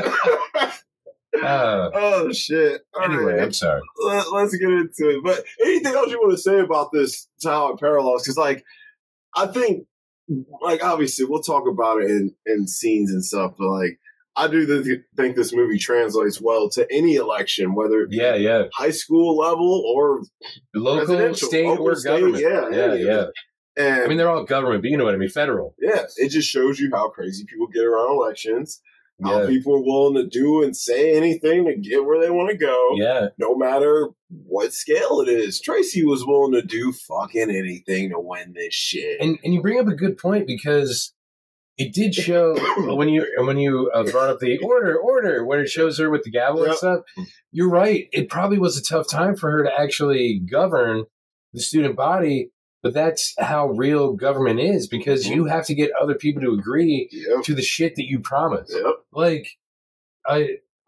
Uh, Oh, shit. All anyway, right. I'm sorry. Let, let's get into it. But anything else you want to say about this, to how it parallels? Because, like, I think, like, obviously, we'll talk about it in, in scenes and stuff, but, like, I do th- think this movie translates well to any election, whether it be Yeah, yeah. high school level or Local, presidential, state, local, or state, government. yeah, yeah, any of yeah. it. And I mean, they're all government, but you know what I mean. Federal. yeah, it just shows you how crazy people get around elections, how Yeah, people are willing to do and say anything to get where they want to go, yeah, no matter what scale it is. Tracy was willing to do fucking anything to win this shit. and and you bring up a good point because it did show when you when you uh, brought up the order order when it shows her with the gavel and Yep. stuff. You're right. It probably was a tough time for her to actually govern the student body, but that's how real government is because you have to get other people to agree Yep. to the shit that you promise. Yep. Like, I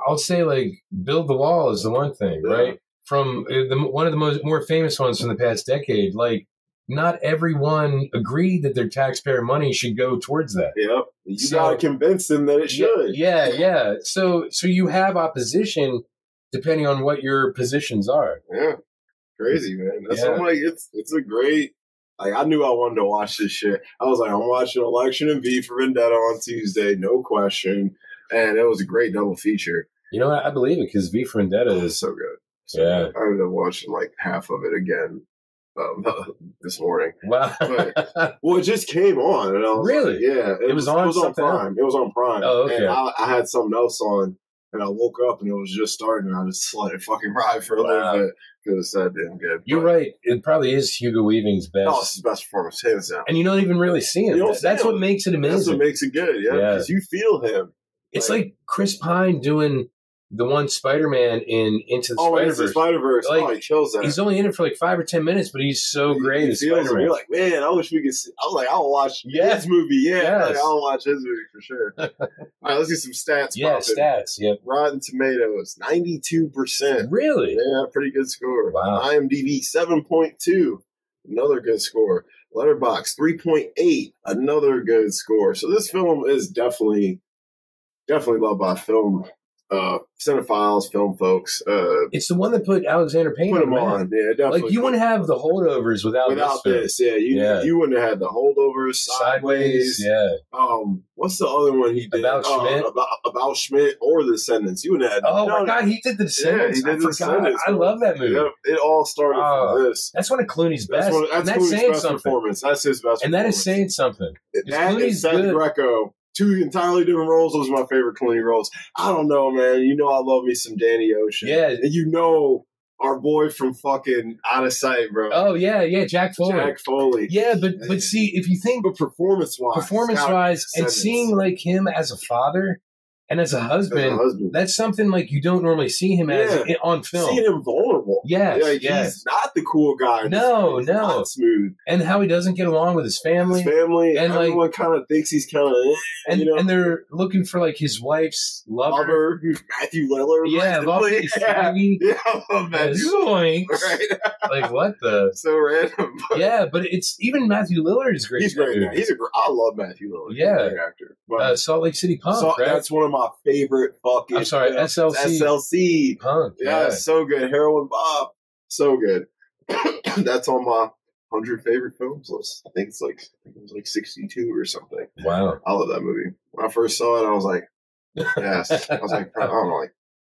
I'll say like Build the Wall is the one thing, Yeah. right? From uh, the, one of the most more famous ones from the past decade. Like, not everyone agreed that their taxpayer money should go towards that. Yep. You So- gotta convince them that it should. Yeah, yeah. So, so you have opposition depending on what your positions are. Yeah. Crazy, man. That's Yeah. I'm like, it's it's a great. Like, I knew I wanted to watch this shit. I was like, I'm watching Election and V for Vendetta on Tuesday, no question. And it was a great double feature. You know, I, I believe it because V for Vendetta It was is so good. So Yeah. good. I ended up watching like half of it again um, this morning. wow. Well, it just came on. And I was Really? like, yeah. It was on It was on something Prime. It was on Prime. Oh, okay. And I, I had something else on. And I woke up and it was just starting. And I just let it fucking ride for a Wow. little bit because that didn't get. You're but- right. It probably is Hugo Weaving's best. Oh, it's his best performance, hands down. And you don't even really see him. You don't see That's him. what makes it That's amazing. what makes it good, yeah. Yeah. Because you feel him. It's like- like Chris Pine doing the one Spider-Man in Into the Oh, it's the Spider-Verse. Spider Verse. Like, oh, he kills that. He's only in it for like five or ten minutes, but he's so He- great he as feels it. Spider-Man. You're like, man, I wish we could. See. I was like, I'll watch Yes. his movie. Yeah, Yes. like, I'll watch his movie for sure. All right, let's get some stats. yeah, popping. stats. Yep. Rotten Tomatoes, ninety-two percent. Really? Yeah, pretty good score. Wow. IMDb, seven point two. Another good score. Letterboxd, three point eight. Another good score. So this film is definitely, definitely loved by film, uh, cinephiles, film folks. Uh, It's the one that put Alexander Payne put them on. on. Yeah, definitely. Like, you wouldn't have the holdovers without, Without this. this, yeah, you Yeah. you wouldn't have had the holdovers, Sideways. sideways. Yeah. Um, what's the other one he did? About Uh, Schmidt? About, about Schmidt or The Descendants. You wouldn't have had. Oh, no, my God. He did the Descendants. he did I The forgot. Descendants, I man. love that movie. Yep, it all started Oh, from this. That's one of Clooney's best. That's, one, and that's that's Clooney's saying best something. performance. That's his best And that performance. is saying something. That Clooney's and Seth good. Greco. Two entirely different roles. Those are my favorite Clooney roles. I don't know, man. You know I love me some Danny Ocean. Yeah. And you know our boy from fucking Out of Sight, bro. Oh, yeah, yeah. Jack Foley. Jack Foley. Yeah, but but see, if you think But performance-wise. performance-wise and Descendants. seeing like him as a father and as a As a husband, husband. that's something like you don't normally see him as Yeah. i- on film. Seeing him vulnerable. Yes, Like, yes. he's not the cool guy. No, He's no. not smooth. And how he doesn't get along with his family. His family, And, like- everyone kind of thinks he's kind of, eh, and you know, and they're looking for like his wife's lover. lover, who's Matthew Lillard. Yeah, right? Love yeah. is Swaggy. yeah, I love Matthew. Zoinks. Right? Like what the? So random. But Yeah, but it's even Matthew Lillard is great. he's in that great. movie. Now. He's a great. I love Matthew Lillard. He's Yeah. a great actor. But uh, Salt Lake City Punk, so right? that's one of my favorite fucking. I'm sorry, films. S L C. S L C. Punk. Yeah, Yeah. so good. Heroin Bob, so good. That's on my hundred favorite films list. I think it's like I think it was like sixty-two or something. Wow. I love that movie. When I first saw it, I was like, yes. I was like, I don't know, like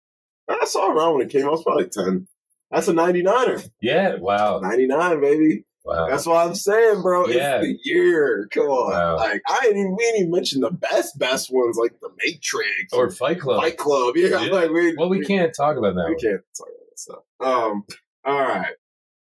I saw it around when it came out. I was probably ten. That's a ninety-niner. Yeah. Wow. ninety-nine, baby. Wow. That's what I'm saying, bro. Yeah. It's the year. Come on. Wow. Like I ain't even we ain't even mentioned the best, best ones like The Matrix Or Fight Club. Fight Club. Yeah, Yeah. like we Well, we can't talk about that. we one. can't talk about that stuff. Um, all right.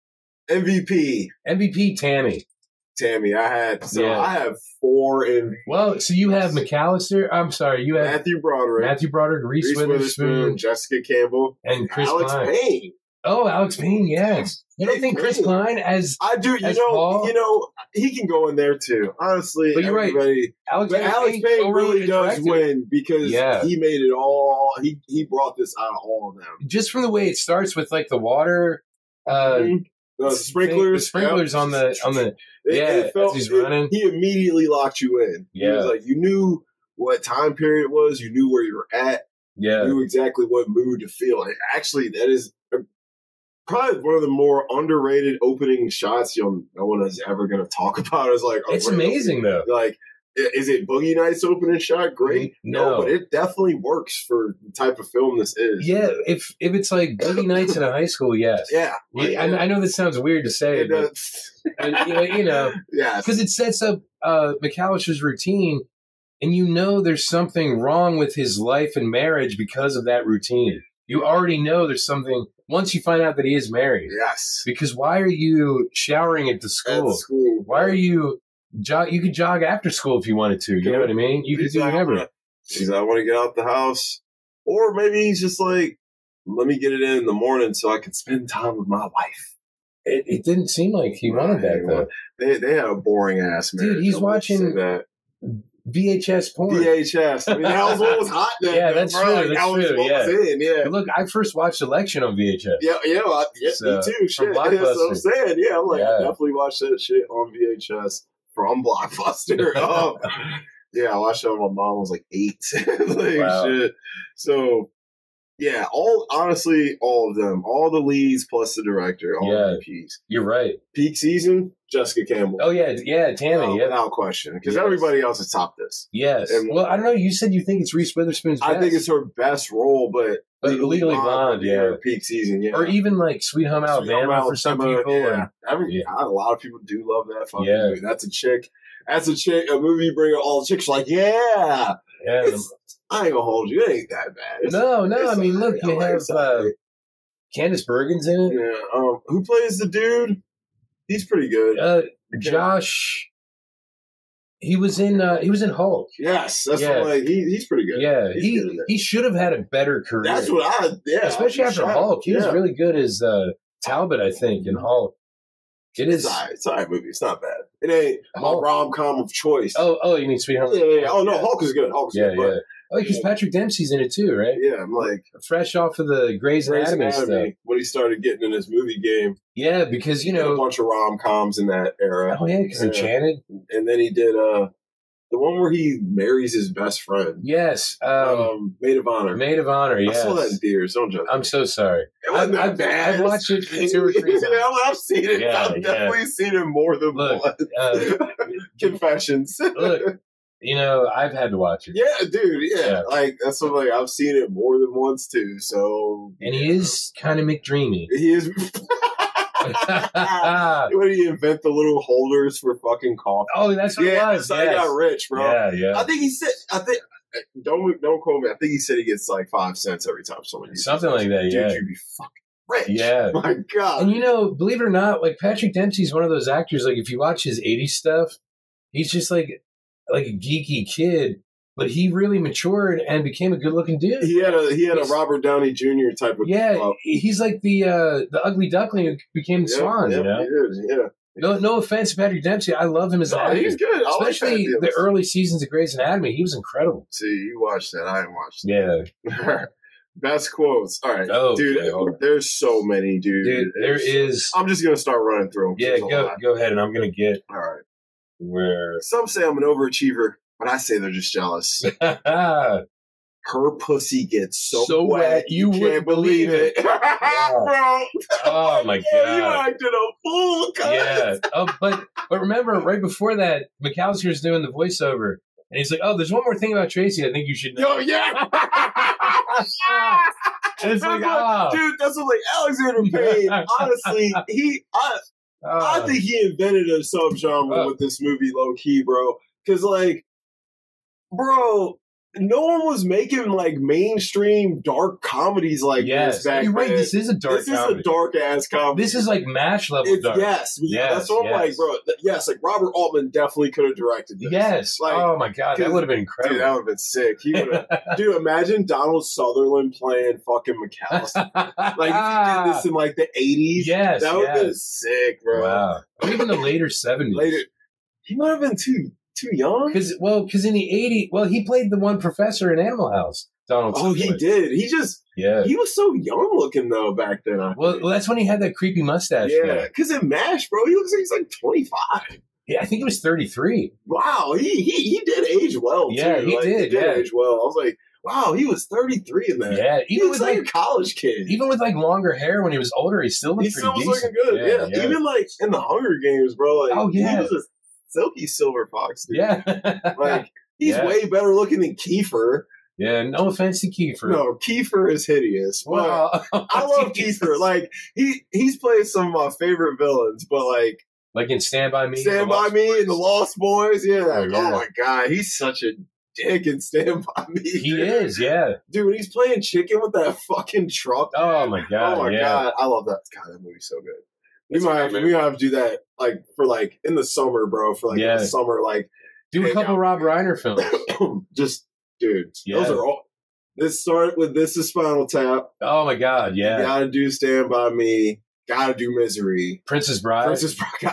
M V P, M V P Tammy. Tammy. I had so Yeah. I have four in Well, so you have McAllister. I'm sorry, you have Matthew Broderick, Matthew Broderick, Reese, Reese Witherspoon, Witherspoon, Jessica Campbell, and Chris Alex Pine. Payne. Oh, Alex Payne. Yes. You don't Hey, think Chris Payne. Pine as I do. You As know. Paul? You know. He can go in there too. Honestly, But you're right. everybody- Alex? But Alex Payne overly really does attractive. win because Yeah. he made it all. He he brought this out of all of them. Just from the way it starts with like the water. Uh, Mhm. The sprinklers, the sprinklers yep. on the on the It- yeah, it felt- as he's it- running. He immediately locked you in. He Yeah. was like, you knew what time period it was. You knew where you were at. yeah. You knew exactly what mood to feel. And actually, that is a, probably one of the more underrated opening shots you'll no one is ever going to talk about. Is like a It's great amazing opening. though. Like, i- is it Boogie Nights opening shot? Great. No. but it definitely works for the type of film this is. Yeah, if if it's like Boogie Nights in a high school, yes. Yeah. Yeah, I, I know this sounds weird to say, It but, does. but you know, you know, yeah. because it sets up uh, McAllister's routine, and you know there's something wrong with his life and marriage because of that routine. You already know there's something once you find out that he is married. Yes. Because why are you showering at the At school? school. Why are you jog? You could jog after school if you wanted to. You know what I mean? You could He's do like, whatever. He's like, I want to get out the house. Or maybe he's just like, let me get it in in the morning so I can spend time with my wife. It, it didn't seem like he wanted that though. They they had a boring ass marriage. Dude, he's I wouldn't say watching- that. V H S porn. V H S. I mean, that was what was hot then. Yeah, that's bro. true. Like, That's that was true. what Yeah. was in, yeah. But look, I first watched Election on V H S. Yeah, yeah, I, yeah So, me too. Shit, from that's what I'm Blockbuster. saying. Yeah, I'm like, Yeah. I definitely watched that shit on V H S from Blockbuster. Oh, yeah, I watched it when my mom was like eight. Like, Wow. shit. So, yeah, all honestly, all of them, all the leads plus the director, all Yeah. M V Ps. You're right. Peak season, Jessica Campbell. Oh yeah, yeah, Tammy. Uh, yeah, without question, because Yes. everybody else has topped this. yes. And- Well, I don't know. You said you think it's Reese Witherspoon's best. I think it's her best role, but But Legally Blonde, would be yeah. her peak season, yeah. or even like Sweet Home Sweet Alabama, Home for some Alabama, people. yeah. and- Every, Yeah. God, a lot of people do love that fucking Yeah. movie. That's a chick. That's a chick. A movie you bring all the chicks like, yeah. yeah. It's, I ain't gonna hold you. It ain't that bad. It's, no, no. I it's mean, look, alright. you I'm like, have it's uh, alright. Candice Bergen's in it. Yeah. Um, who plays the dude? He's pretty good. Uh, Josh. He was in. Uh, he was in Hulk. Yes, that's Yeah. what, like he, he's pretty good. Yeah, He's he good in it. he should have had a better career. That's what I. Yeah, especially I'm after shocked. Hulk. He was Yeah. really good as uh, Talbot, I think, in Hulk. It It's is. alright. It's alright movie. It's not bad. It ain't my Hulk- rom com of choice. Oh, oh, you mean Sweet Home? yeah, yeah, yeah. Oh no, Hulk is good. Hulk's yeah, good. yeah. Oh, because Patrick Dempsey's in it too, right? But yeah, I'm like Fresh off of the Grey's Grey's Anatomy, Anatomy stuff. when he started getting in his movie game. Yeah, because you He did a know. bunch of rom coms in that era. Oh yeah, because Yeah. Enchanted. And then he did uh the one where he marries his best friend. Yes, um, Um, Maid of Honor. Maid of Honor. I saw that in Yes. theaters. Don't judge. I'm so sorry. It wasn't I've- that I've- bad. I've watched it two or three times. Yeah, I've seen it. Yeah, I've yeah. definitely seen it more than Look, once. uh, Confessions. Look, you know, I've had to watch it, Yeah, dude. Yeah. Yeah. like that's what like I've seen it more than once too. So and he yeah. is kind of McDreamy. he is. When he invent the little holders for fucking coffee. Oh, that's what yeah, it was. that's how he Yes. got rich, bro. Yeah, yeah. I think he said. I think. Don't don't quote me. I think he said he gets like five cents every time someone uses Something it. like that, Dude, yeah. you'd be fucking rich. Yeah. My God. And you know, believe it or not, like Patrick Dempsey's one of those actors. Like if you watch his eighties stuff, he's just like like a geeky kid, but he really matured and became a good-looking dude. he had a he had a He's- Robert Downey Junior type of Yeah, club. he's like the uh, the ugly duckling who became the Yeah, Swan. yeah, You know, he is, yeah. no no offense to Patrick Dempsey, I love him as an No, actor. he's good. I like Especially that the deal. early seasons of Grey's Anatomy, he was incredible. See, you watched that. I didn't watch Yeah, that. Best quotes. All right, Oh, dude. okay, hold on. There's so many, dude. dude, there It's- is. I'm just gonna start running through them. Yeah, go go ahead, and I'm gonna get All right. where. Some say I'm an overachiever, but I say they're just jealous. oh Her pussy gets so, So wet, wet, you can't wouldn't believe believe it, bro. my Yeah, you god! acted a fool. cuz. Yeah. Oh, but but remember, right before that, McAllister's doing the voiceover, and he's like, "Oh, there's one more thing about Tracy. I think you should know." Yo, yeah. And it's like, That's what- oh, dude, that's what like Alexander Payne. Honestly, he, I, I oh. think he invented a subgenre Oh. with this movie, low key, bro. Because like, bro, no one was making like mainstream dark comedies like yes, this back you're right. then. This is a dark This is comedy. a dark ass comedy. This is like MASH level It's, dark. yes, Yes, that's what I'm yes. like, bro. Th- Yes, like Robert Altman definitely could have directed this. Yes. Like, oh my god, that 'cause- would have been dude, incredible. that would have been sick. He would have, dude. Imagine Donald Sutherland playing fucking McAllister. Like if he did this in like the eighties. Yes, that would have been yes. sick, bro. Wow. Or even the later seventies. Later, he might have been too too young. Because well, because in the eighties, well, he played the one professor in Animal House. Donald. Oh, he Sutherland. did. He just Yeah. he was so young looking though back then. I Well, think. well, that's when he had that creepy mustache. yeah, Yeah. because in MASH, bro, he looks like he's like twenty-five. Yeah, I think it was thirty-three. Wow, he he, he did age well. Yeah, too. he Like, did, yeah. age well. I was like, wow, he was thirty-three in that. Yeah, he even looks with like, like a college kid. even with like longer hair when he was older, he still looked He pretty still was decent. looking good. Yeah, yeah. even like in the Hunger Games, bro. Like, Oh, yeah. he was a silky silver fox. Dude. Yeah. like he's Yeah. way better looking than Kiefer. yeah, no offense to Kiefer. No, Kiefer is hideous. But Well, I love Jesus. Kiefer. Like he he's played some of my favorite villains, but like like in Stand By Me. Stand The By Lost Me and the Boys. Lost Boys. Yeah. Oh, Oh, yeah. my god, he's such a dick in Stand By Me. He dude. is, yeah. Dude, when he's playing chicken with that fucking truck. Oh my god, oh my yeah. god, I love that. God, that movie's so good. We That's might a have great we might have to do that like for like in the summer, bro. For like Yeah. the summer, like Do a Hang couple out. Rob Reiner films. just dude. Yeah. Those are all. Let's start with This Is Spinal Tap. Oh my god, yeah. Gotta do Stand By Me. Gotta do Misery. Princess Bride. Princess Bride.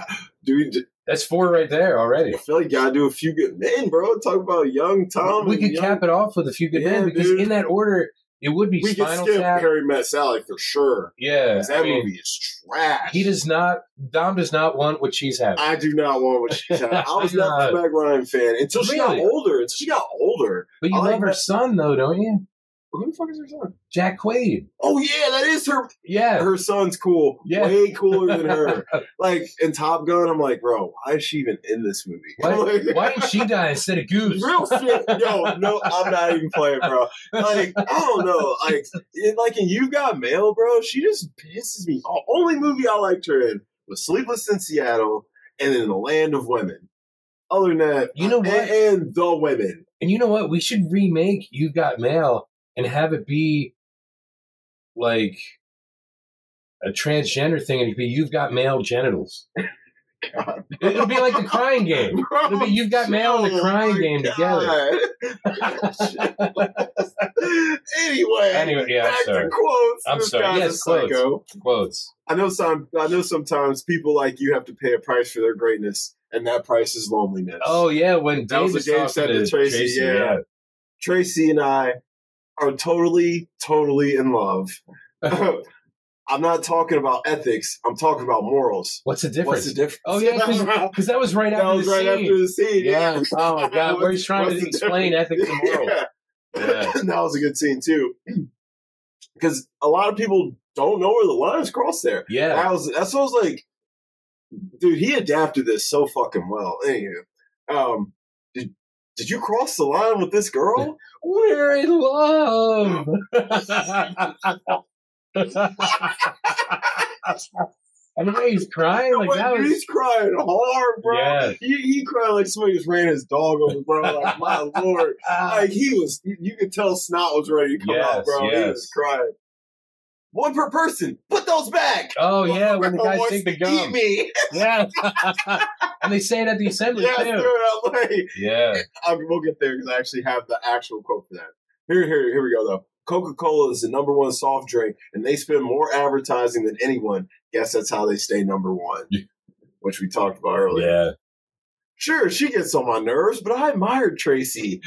dude. That's four right there already. I feel like you gotta do A Few Good Men, bro. Talk about young Tom. We could young... cap it off with A Few Good yeah, Men because dude. in that order, it would be we Spinal could skip Tap. Harry Met Sally for sure. Yeah, that I mean, movie is trash. He does not. Dom does not want what she's having. I do not want what she's having. I was not a Meg Ryan fan until she Really? got older. Until she got older. But you I love like her that. son, though, don't you? Who the fuck is her son? Jack Quaid. Oh yeah, that is her. Yeah. Her son's cool. Yeah. Way cooler than her. Like in Top Gun, I'm like, bro, why is she even in this movie? Why, Like, why didn't she die instead of Goose? real shit. Yo, no, I'm not even playing, bro. Like, I don't know. Like, in, like in You've Got Mail, bro, she just pisses me off. Only movie I liked her in was Sleepless in Seattle and in The Land of Women. Other than that, You know what? And, and The Women. And you know what? We should remake You've Got Mail and have it be like a transgender thing, and it'd be You've Got Male Genitals. God, It- It'll be like the crying game. Bro, It'll be You've Got Mail and the oh crying my game together. God. anyway, Anyway, yeah, I'm back sorry. to quotes. I'm This sorry. guy's Yes, a psycho. Quotes. I know some. I know sometimes people like you have to pay a price for their greatness, and that price is loneliness. Oh yeah, when That Dave was was the game talking said to to Tracy, Tracy, yeah. yeah. Tracy and I are totally, totally in love. I'm not talking about ethics. I'm talking about morals. What's the difference? What's the difference? Oh yeah, because that was right that after was the right scene. after the scene. Yeah. Oh my God, where he's trying What's to the explain difference? ethics and morals. Yeah. Yeah. That was a good scene too, because a lot of people don't know where the lines cross there. Yeah. That was that's what I was like, dude. He adapted this so fucking well. Anyway, um, did did you cross the line with this girl? We're in love. And the way he's crying, like Wait, that dude, was. he's crying hard, bro. Yeah. He, he cried like somebody just ran his dog over, bro. Like, my lord. Like, he was, you, you could tell snot was ready to come Yes, out, bro. He yes. was crying. One per person. Put those back. Oh yeah, when the guys Wants take the to gum. Eat me. Yeah. And they say it at the assembly Yeah, too. dude, I'm like, Yeah. I'll, we'll get there because I actually have the actual quote for that. Here, here, here we go, though. Coca-Cola is the number one soft drink, and they spend more advertising than anyone. Guess that's how they stay number one, which we talked about earlier. Yeah. Sure, she gets on my nerves, but I admired Tracy.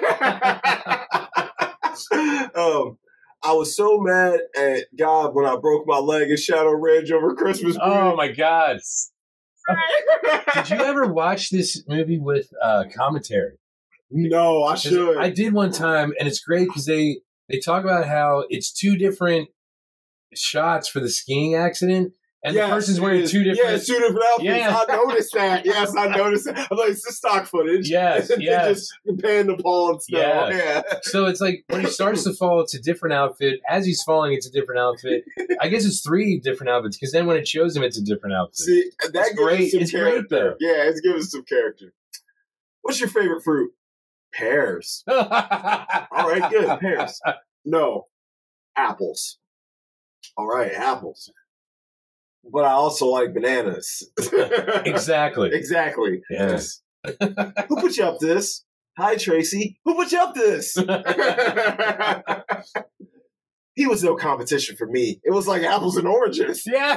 um, I was so mad at God when I broke my leg in Shadow Ridge over Christmas. Oh my God. Did you ever watch this movie with uh, commentary? No, I 'Cause should. I did one time, and it's great because they they talk about how it's two different shots for the skiing accident, and Yes, the person's it wearing is. two different. Yeah, it's two different outfits. Yeah. I noticed that. Yes, I noticed that. I'm like, it's the stock footage. Yes, And yes. just comparing the Paul and Snow. Yeah. Yeah. So it's like when he starts to fall, it's a different outfit. As he's falling, it's a different outfit. I guess it's three different outfits because then when it shows him, it's a different outfit. See, that It's gives great. us some It's great, character. though. Yeah, it's giving us some character. What's your favorite fruit? Pears. All right, good. Pears. No, apples. All right, apples. But I also like bananas. Exactly. Exactly. Yes. Who put you up to this? Hi, Tracy. Who put you up to this? He was no competition for me. It was like apples and oranges. Yeah.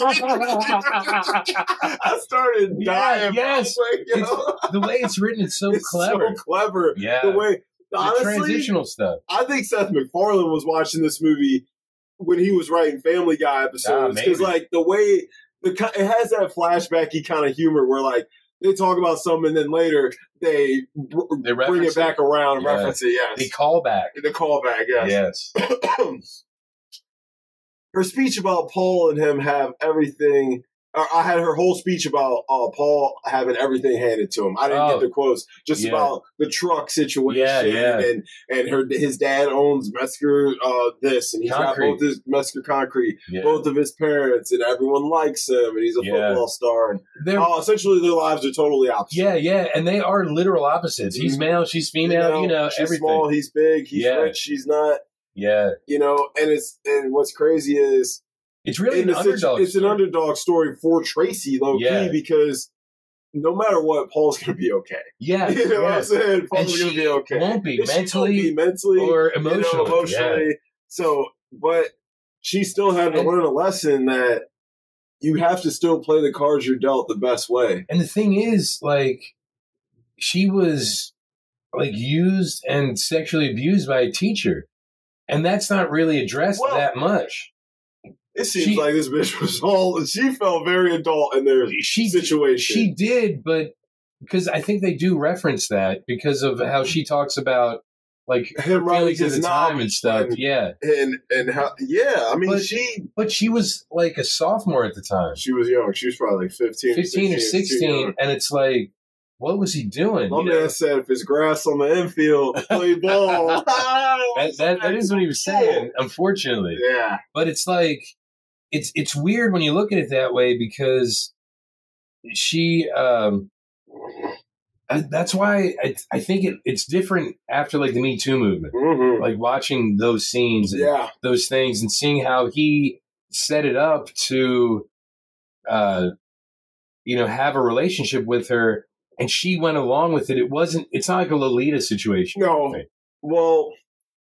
I started Yeah, dying. yes. Like, yo, It's- the way it's written, it's so it's clever. so clever. Yeah. The way, The honestly, transitional stuff. I think Seth MacFarlane was watching this movie when he was writing Family Guy episodes because, maybe. like, the way the ki- it has that flashbacky kind of humor where, like, they talk about something and then later they, br- They bring reference it back around and Yeah. reference it. Yes, The callback. the callback. Yes. Yes. Her speech about Paul and him have everything. Or I had her whole speech about uh, Paul having everything handed to him. I didn't Oh, get the quotes, just yeah. about the truck situation. Yeah, yeah. And and her his dad owns Metzger uh, this, and he's Concrete. got both his Metzger Concrete, Yeah. both of his parents, and everyone likes him, and he's a Yeah. football star. And They're- uh, essentially, their lives are totally opposite. yeah, yeah, and they are literal opposites. He's Mhm. male, she's female. You know, she's everything. small, he's big, he's Yeah. rich, she's not. Yeah, You know, and it's and what's crazy is. it's really in an the situ- underdog. It's an story. underdog story for Tracy, low Yeah. key, because no matter what, Paul's going to be okay. Yeah, You know what yeah. I'm saying? Paul's And going to she be okay. won't be And she mentally won't be mentally or you know, emotionally. emotionally. So, but she still had to And- learn a lesson that you have to still play the cards you're dealt the best way. And the thing is, like, she was like used and sexually abused by a teacher, and that's not really addressed well, that much. It seems she, like this bitch was all. She felt very adult in their she, situation. She did, but because I think they do reference that because of how she talks about like her feelings at the time and stuff. And, yeah, and and how yeah, I mean but, she, but she was like a sophomore at the time. She was young. She was probably like fifteen, fifteen or sixteen, and it's like, what was he doing? My you man know? said, if it's grass on the infield, play ball. that, that, that is what he was saying, unfortunately. Yeah. But it's like, it's it's weird when you look at it that way because she, um, I, that's why I, I think it, it's different after like the Me Too movement. Mm-hmm. Like watching those scenes and yeah. those things and seeing how he set it up to, uh, you know, have a relationship with her. And she went along with it. It wasn't, it's not like a Lolita situation. No. Right? Well,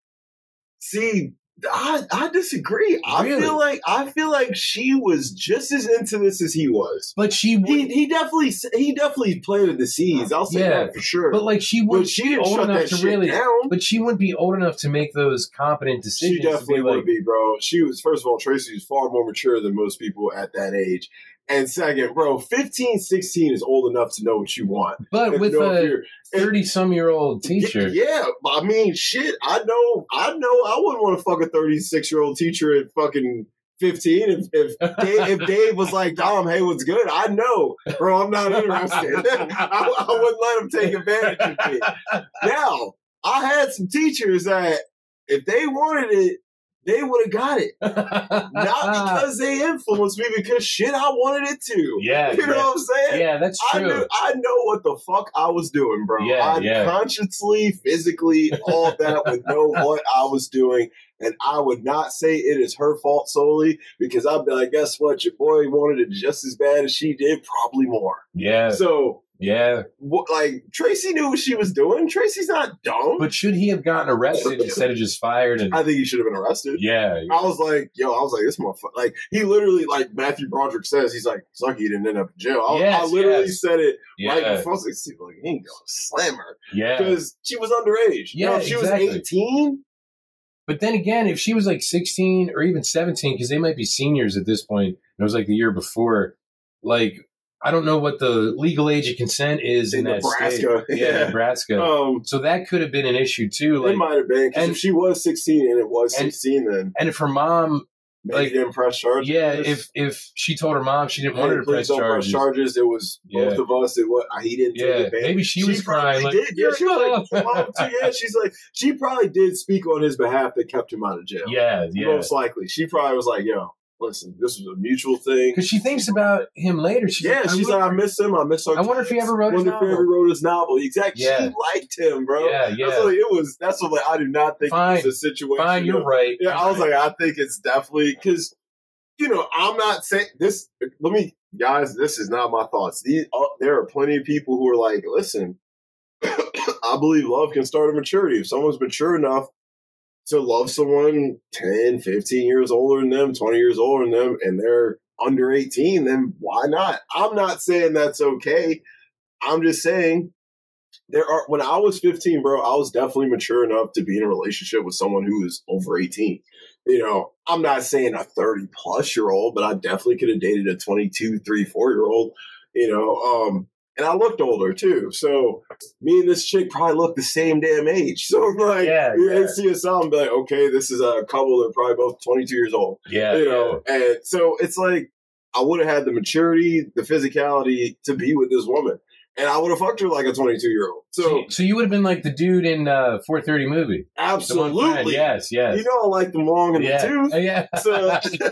see, I, I disagree. I really? feel like I feel like she was just as into this as he was. But she would, he, he definitely he definitely planted the seeds. I'll say yeah, that for sure. But like she wouldn't she be old enough to really down. But she wouldn't be old enough to make those competent decisions. She definitely be would like, be, bro. She was, first of all, Tracy was far more mature than most people at that age. And second, bro, fifteen, sixteen is old enough to know what you want. But with a thirty-some-year-old teacher. Yeah, I mean, shit, I know, I know I wouldn't want to fuck a thirty-six-year-old teacher at fucking fifteen. If if Dave, if Dave was like, Dom, hey, what's good? I know, bro, I'm not interested. I, I wouldn't let him take advantage of me. Now, I had some teachers that, if they wanted it, they would have got it. Not because they influenced me, because shit, I wanted it too. Yeah. You know yeah. what I'm saying? Yeah, that's true. I, knew, I know what the fuck I was doing, bro. Yeah, I yeah. consciously, physically, all of that would know what I was doing. And I would not say it is her fault solely, because I'd be like, guess what? Your boy wanted it just as bad as she did, probably more. Yeah. So, yeah. What, like, Tracy knew what she was doing. Tracy's not dumb. But should he have gotten arrested instead of just fired? And I think he should have been arrested. Yeah. I was like, yo, I was like, this motherfucker. Like, he literally, like Matthew Broderick says, he's like, it's lucky he didn't end up in jail. I, yes, I literally yes. said it yeah. right before. I was like, like, he ain't gonna slam her. Yeah. Because she was underage. Yeah, you know, if she exactly. was eighteen. But then again, if she was like sixteen or even seventeen, because they might be seniors at this point, it was like the year before, like, I don't know what the legal age of consent is in, in that Nebraska. state. Yeah, yeah. Nebraska. Um, so that could have been an issue too. Like, it might have been, because if she was sixteen and it was and, sixteen, then and if her mom, maybe like, didn't press charges. Yeah, if if she told her mom she didn't hey, want her to press don't charges, press charges, it was both yeah. of us. It was he didn't. Yeah, take advantage. maybe she, she was crying. Like, did. Yeah, she was like, mom, too. Yeah, she's like, she probably did speak on his behalf that kept him out of jail. Yeah, yeah. Most likely, she probably was like, yo. Listen, this was a mutual thing. Because she thinks about him later. She's yeah, like, she's like, I miss him. I miss her. I wonder if he ever wrote his novel. I wonder if he ever wrote his novel. Exactly. Yeah. She liked him, bro. Yeah, yeah. That's what it was. That's what like, I do not think fine. It's a situation. Fine, you're of, right. Yeah, you're I was right. like, I think it's definitely because, you know, I'm not saying this. Let me, guys, this is not my thoughts. These, uh, there are plenty of people who are like, listen, I believe love can start at maturity. If someone's mature enough to love someone ten, fifteen years older than them, twenty years older than them, and they're under eighteen, then why not? I'm not saying that's okay. I'm just saying there are, when I was fifteen, bro, I was definitely mature enough to be in a relationship with someone who is over eighteen. You know, I'm not saying a thirty plus year old, but I definitely could have dated a twenty-two, three, four year old, you know, um, and I looked older too. So me and this chick probably looked the same damn age. So I'm like, yeah, you yeah. see us out and be like, okay, this is a couple that are probably both twenty-two years old. Yeah. You know, yeah. And so it's like, I would have had the maturity, the physicality to be with this woman. And I would have fucked her like a twenty-two year old. So, so, so you would have been like the dude in uh, four thirty movie. Absolutely. Yes, yes. You know, I like them long in yeah. the tooth. Yeah. So,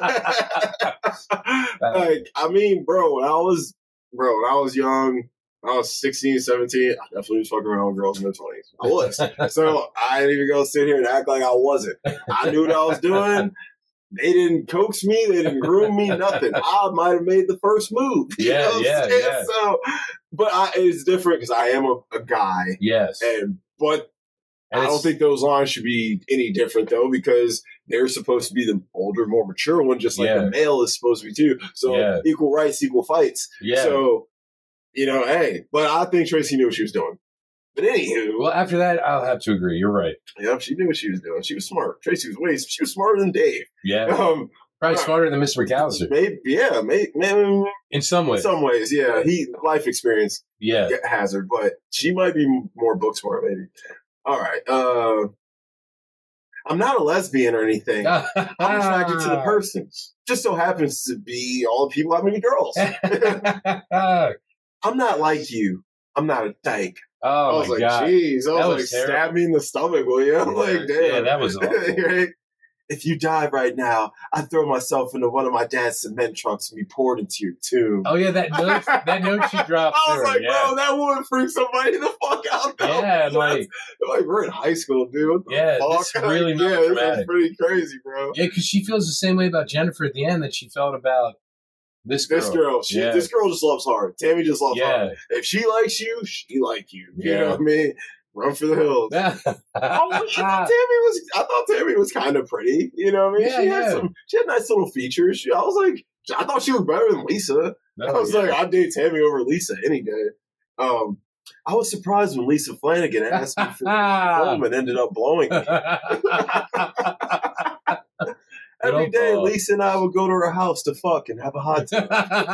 like, I mean, bro, when I was, bro, when I was young, I was sixteen, seventeen, I definitely was fucking around with girls in their twenties. I was. So I didn't even go sit here and act like I wasn't. I knew what I was doing. They didn't coax me. They didn't groom me. Nothing. I might have made the first move. Yeah, you know yeah, yeah. So, but I, it's different because I am a, a guy. Yes. And but And I don't think those lines should be any different though, because they're supposed to be the older, more mature one, just like Yeah. the male is supposed to be too. So Yeah. equal rights, equal fights. Yeah. So, you know, hey, but I think Tracy knew what she was doing. But anywho, Well, after that, I'll have to agree. You're right. yep, she knew what she was doing. She was smart. Tracy was way, she was smarter than Dave. Yeah. Um, Probably uh, smarter than Mister McAllister. maybe, yeah, maybe, maybe In some in ways. some ways, yeah. He life experience Yeah. hazard, but she might be more book smart, maybe. All right. Uh, I'm not a lesbian or anything. I'm attracted to the person. Just so happens to be all the people I meet girls. I'm not like you. I'm not a dyke. I Oh was my like, god. jeez. I That was, was like, terrible. stab me in the stomach, will you? I'm Yeah, like, damn. yeah, that was awful. Right? If you died right now, I'd throw myself into one of my dad's cement trucks and be poured into your tomb. Oh yeah, that note that note she dropped. I was there, like, yeah. bro, that would freak somebody the fuck out. Though. Yeah, like, like we're in high school, dude. What the Yeah, fuck? this is really like, yeah, this is melodramatic. pretty crazy, bro. Yeah, because she feels the same way about Jennifer at the end that she felt about this girl. This girl, she, Yeah. this girl just loves hard. Tammy just loves Yeah. hard. If she likes you, she like you. You Yeah. know what I mean? Run for the hills. I, was- I thought Tammy was. I thought Tammy was kind of pretty. You know what I mean? Yeah, she had yeah. some. She had nice little features. She, I was like, I thought she was better than Lisa. I was yeah. like, I'd date Tammy over Lisa any day. Um, I was surprised when Lisa Flanagan asked me for home and ended up blowing me. Every Good day, old Paul. Lisa and I would go to her house to fuck and have a hot time.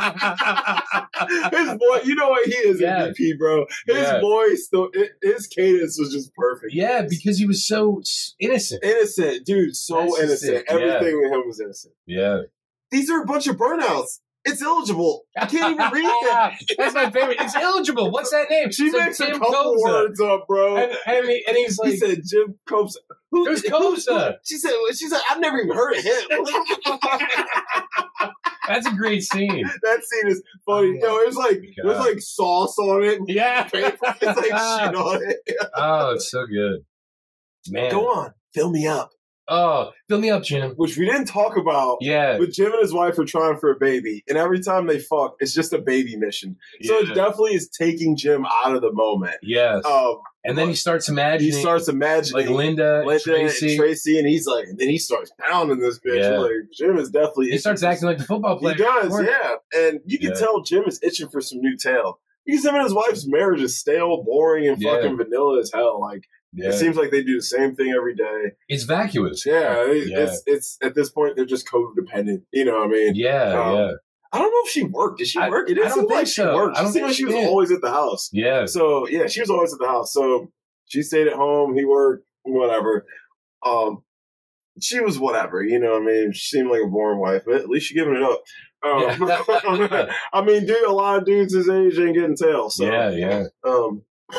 His voice, you know what he is, Yeah. M V P, bro. His Yeah. voice, the, his cadence was just perfect. Yeah, because he was so s- innocent. Innocent, dude, so That's just innocent. it, yeah. Everything with him was innocent. Yeah. These are a bunch of burnouts. It's illegible. I can't even read that. That's my favorite. It's illegible. What's that name? She It's like makes a Tim couple Koza. words up, bro. And, and, he, and he's he like, said Jim Copes. Who, Who's who- Koza? She said, she said, I've never even heard of him. that's a great scene. That scene is funny. Oh, yeah. No, it was like, God. there's like sauce on it. Yeah. Paper. It's like shit on it. Oh, it's so good. Man. Go on, fill me up. Oh, fill me up, Jim. Which we didn't talk about. Yeah. But Jim and his wife are trying for a baby, and every time they fuck, it's just a baby mission. So Yeah. it definitely is taking Jim out of the moment. Yes. Um, and then he starts imagining. he starts imagining like Linda, Linda Tracy. and Tracy, and he's like, and then he starts pounding this bitch. Yeah. Like Jim is definitely. He starts acting like the football He player. does, Or- yeah. And you can Yeah. tell Jim is itching for some new tail. Because him and his wife's marriage is stale, boring, and Yeah. fucking vanilla as hell. Like Yeah. it seems like they do the same thing every day. It's vacuous. Yeah, it- Yeah. it's it's at this point they're just codependent. You know what I mean? Yeah. Um, yeah. I don't know if she worked. Did she I- work? It I didn't don't seem think like she so. worked. I don't It seemed think like she she was did. always at the house. Yeah. So yeah, she was always at the house. So she stayed at home. He worked. Whatever. Um, she was whatever. You know what I mean? She seemed like a boring wife, but at least she giving it up. Um, Yeah. I mean, dude, a lot of dudes his age ain't getting tail. So Yeah. Yeah. um,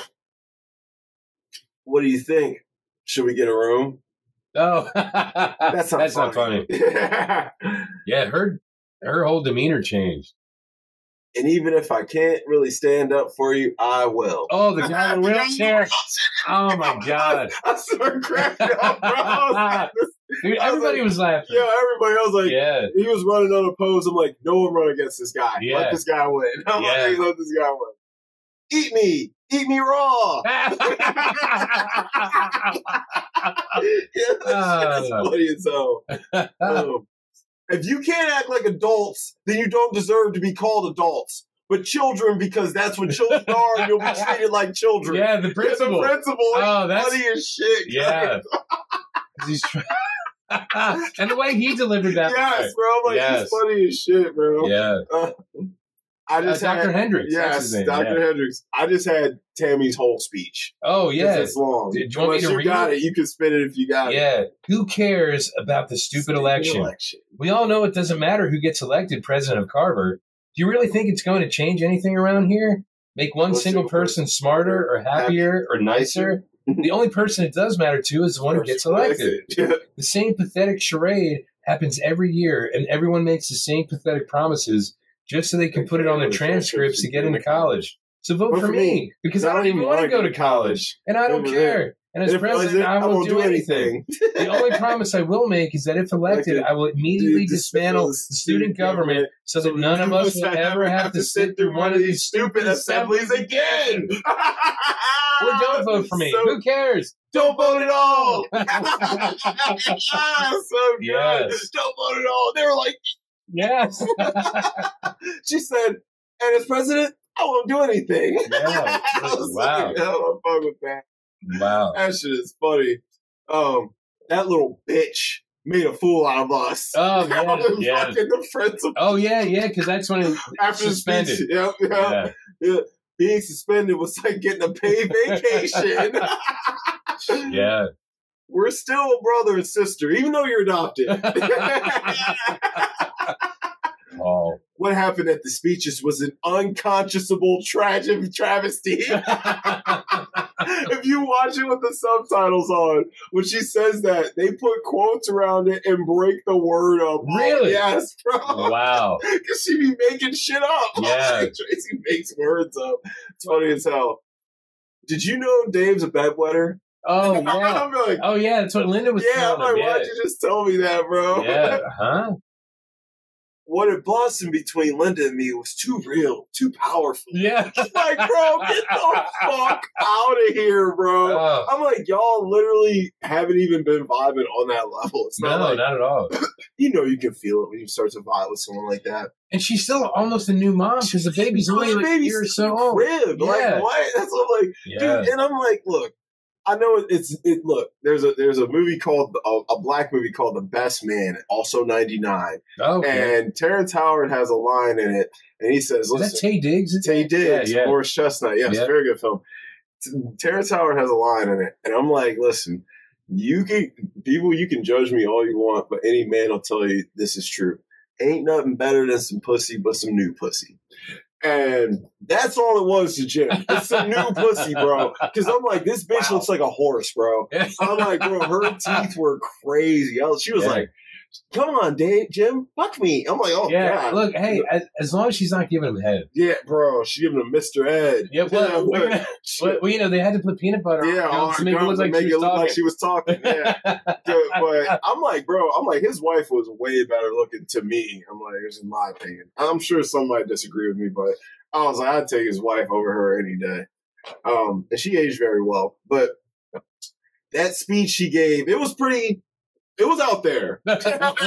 what do you think? Should we get a room? Oh, That's not That's funny. not funny. Yeah. Yeah. Her, her whole demeanor changed. And even if I can't really stand up for you, I will. Oh, the guy in the wheelchair. Oh my god. I started cracking up, bro. I was like, Dude, I was everybody like, was laughing. yeah, everybody else like, Yeah. he was running unopposed. I'm like, no one run against this guy. Yeah. Let this guy win. I'm Yeah. like, let this guy win. Eat me. Eat me raw. yeah, that's, that's Uh. funny as hell. Um, if you can't act like adults, then you don't deserve to be called adults. But children, because that's what children are, and you'll be treated like children. Yeah, the Yeah, principal. the principal. Oh, that's- funny as shit. Yeah. He's try- and the way he delivered that. Yes, bro. I'm like, Yes. he's funny as shit, bro. part. Yeah. Uh, I Uh, just Doctor had, Hendricks. That's Yes, his name. Doctor Yeah. Hendricks. I just had Tammy's whole speech. Oh, 'Cause yeah. It's long. Do you want me Unless to you read got it? it, you can spit it if you got it. Yeah. Who cares about the stupid election? election. We all know it doesn't matter who gets elected president of Carver. Do you really think it's going to change anything around here? Make one One single single person person smarter or happier or nicer? The only person it does matter to is the one who gets elected. Yeah. The same pathetic charade happens every year, and everyone makes the same pathetic promises just so they can put it on their transcripts to get into college. So vote for me, because I don't even want to go to college, and I don't Over care. And as If- president, I won't do anything. The only promise I will make is that if elected, I will immediately dismantle the student government so that none of us will ever have to sit through one of these stupid assemblies again. Or don't vote for me. So- Who cares? don't vote at all. So good. Yes. Don't vote at all. They were like, yes. she said, and as president, I won't do anything. Yeah. I was Wow. like, hell, I'm fucking with that. Wow. That shit is funny. Um, that little bitch made a fool out of us. Oh, yeah. Yeah. Fucking the principal. Oh, yeah, yeah, because that's when it After suspended. the speech. Yep, yep. Yeah. Yeah. Being suspended was like getting a paid vacation. Yeah. We're still brother and sister, even though you're adopted. Oh. What happened at the speeches was an unconscionable tragic travesty. If you watch it with the subtitles on, when she says that, they put quotes around it and break the word up. Really? Yes, bro. Wow. Because she be making shit up. Yeah. Tracy makes words up. It's funny as hell. Did you know Dave's a bedwetter? Oh, yeah. I'm like, Oh, yeah, that's what Linda was yeah, I'm telling like, him. why'd you just tell me that, bro? Yeah. Huh? What had blossomed between Linda and me was too real, too powerful. Yeah. Like, bro, get the fuck out of here, bro. Oh. I'm like, y'all literally haven't even been vibing on that level. It's not No, like, not at all. you know, you can feel it when you start to vibe with someone like that. And she's still almost a new mom because the baby's only The like a baby's year or still so old. crib. Yeah. Like, what? That's what I'm like, Yeah. dude. And I'm like, look, I know it's it. Look, there's a there's a movie called a, a black movie called The Best Man, also ninety-nine, Okay. and Terrence Howard has a line in it, and he says, Is "Listen, that Tay Diggs? Tay Diggs, Yeah, yeah. Morris Chestnut, yes, Yeah. very good film." Terrence Howard has a line in it, and I'm like, "Listen, you can people, you can judge me all you want, but any man will tell you this is true. Ain't nothing better than some pussy, but some new pussy." And that's all it was to Jim. It's some new pussy, bro. Because I'm like, this bitch Wow. looks like a horse, bro. I'm like, bro, her teeth were crazy. I was- She was Yeah. like, come on, Dave, Jim, fuck me. I'm like, oh, Yeah, God. look, hey, as, as long as she's not giving him head. Yeah, bro. She giving him Mister Ed. Yeah, well, but- we're gonna- Well, well, you know, they had to put peanut butter yeah, on on it her to make it gums look to like make she it was look talking. like she was talking. Yeah. Good, but I'm like, bro, I'm like, his wife was way better looking to me. I'm like, this is my opinion. I'm sure some might disagree with me, but I was like, I'd take his wife over her any day. Um, and she aged very well. But that speech she gave, it was pretty, it was out there. Yes.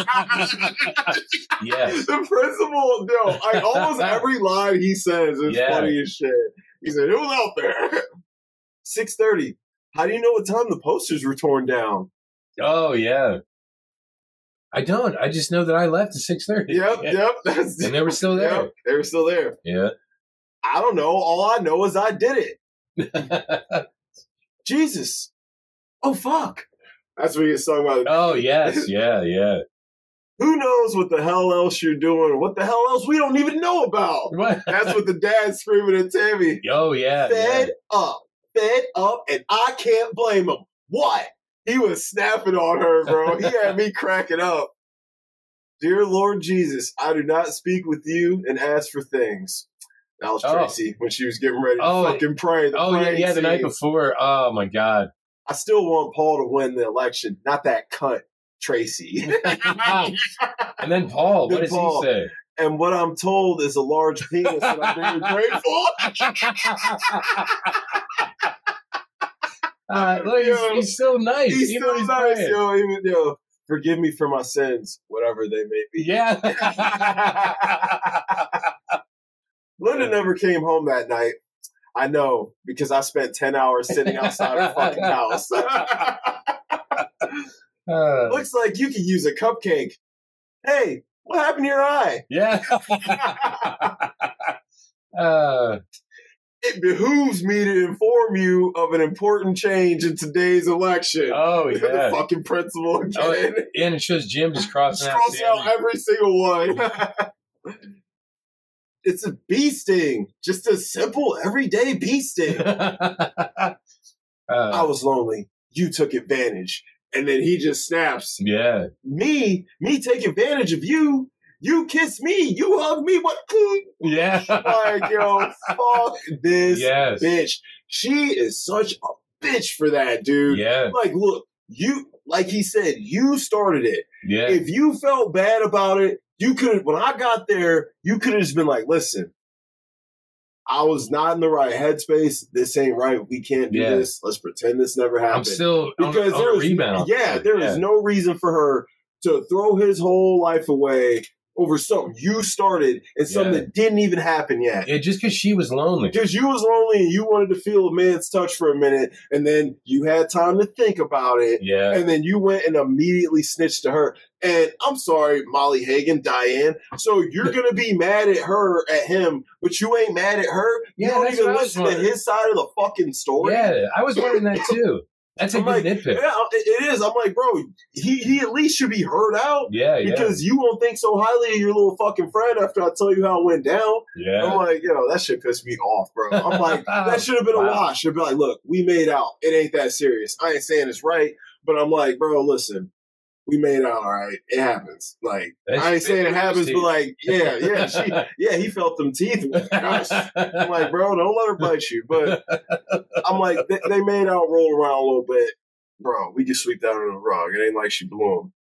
The principal, no, like almost every line he says is Yeah. funny as shit. He said, it was out there. six thirty. How do you know what time the posters were torn down? Oh, yeah. I don't. I just know that I left at six thirty. Yep, Yeah. yep. That's, And they were still there. Yep, they were still there. Yeah. I don't know. All I know is I did it. Jesus. Oh, fuck. That's what he's talking about. Oh, yes. Yeah, yeah. Who knows what the hell else you're doing or what the hell else we don't even know about? What? That's what the dad's screaming at Tammy. Oh, yeah. Fed yeah. up. Fed up, and I can't blame him. What? He was snapping on her, bro. He had me cracking up. Dear Lord Jesus, I do not speak with you and ask for things. That was Oh. Tracy when she was getting ready to Oh, fucking pray. The Oh, yeah, praying yeah, the night scene. before. Oh, my God. I still want Paul to win the election, not that cunt, Tracy. And then Paul, what Then does Paul. he say? And what I'm told is a large penis, and I'm very grateful. Uh, look, he's, Yo, he's so nice. He's even still when he's nice, praying. yo. Even yo, forgive me for my sins, whatever they may be. Yeah. Linda never came home that night. I know, because I spent ten hours sitting outside her fucking house. Uh, Looks like you could use a cupcake. Hey, what happened to your eye? yeah. uh, It behooves me to inform you of an important change in today's election. oh, The yeah. fucking principal again. Oh, and it shows Jim just crossing Just out. cross out Sammy. every single one. It's a bee sting. Just a simple, everyday bee sting. I uh, was lonely. You took advantage. And then he just snaps. yeah. Me, me take advantage of you. You kiss me. You hug me. What? Yeah. Like, yo, fuck this Yes. bitch. She is such a bitch for that, dude. Yeah. Like, look, you, like he said, you started it. Yeah. If you felt bad about it, you could have, when I got there, you could have just been like, listen, I was not in the right headspace. This ain't right. We can't do Yeah. this. Let's pretend this never happened. I'm still on, because on there a is, rebound. yeah, there yeah. is no reason for her to throw his whole life away over something you started and something Yeah. that didn't even happen yet. Yeah, just because she was lonely. Because you was lonely and you wanted to feel a man's touch for a minute, and then you had time to think about it, Yeah. and then you went and immediately snitched to her. And I'm sorry, Molly Hagan, Diane. So you're gonna be mad at her, at him, but you ain't mad at her. You Yeah, don't that's even what I was listen to wondering. his side of the fucking story. Yeah, I was wondering that too. That's a I'm good like, nitpick. yeah, it it is. I'm like, bro, he he at least should be heard out. Yeah, yeah. Because you won't think so highly of your little fucking friend after I tell you how it went down. Yeah. I'm like, yo, that shit pissed me off, bro. I'm like, that should have been Wow. a wash. Should be like, look, we made out. It ain't that serious. I ain't saying it's right, but I'm like, bro, listen, we made out, all right. It happens. Like, That's I ain't saying it big happens, teeth. but like, yeah, yeah, she, yeah, he felt them teeth. Gosh. I'm like, bro, don't let her bite you. But I'm like, they, they made out, roll around a little bit. Bro, we can sweep that under the rug. It ain't like she blew him.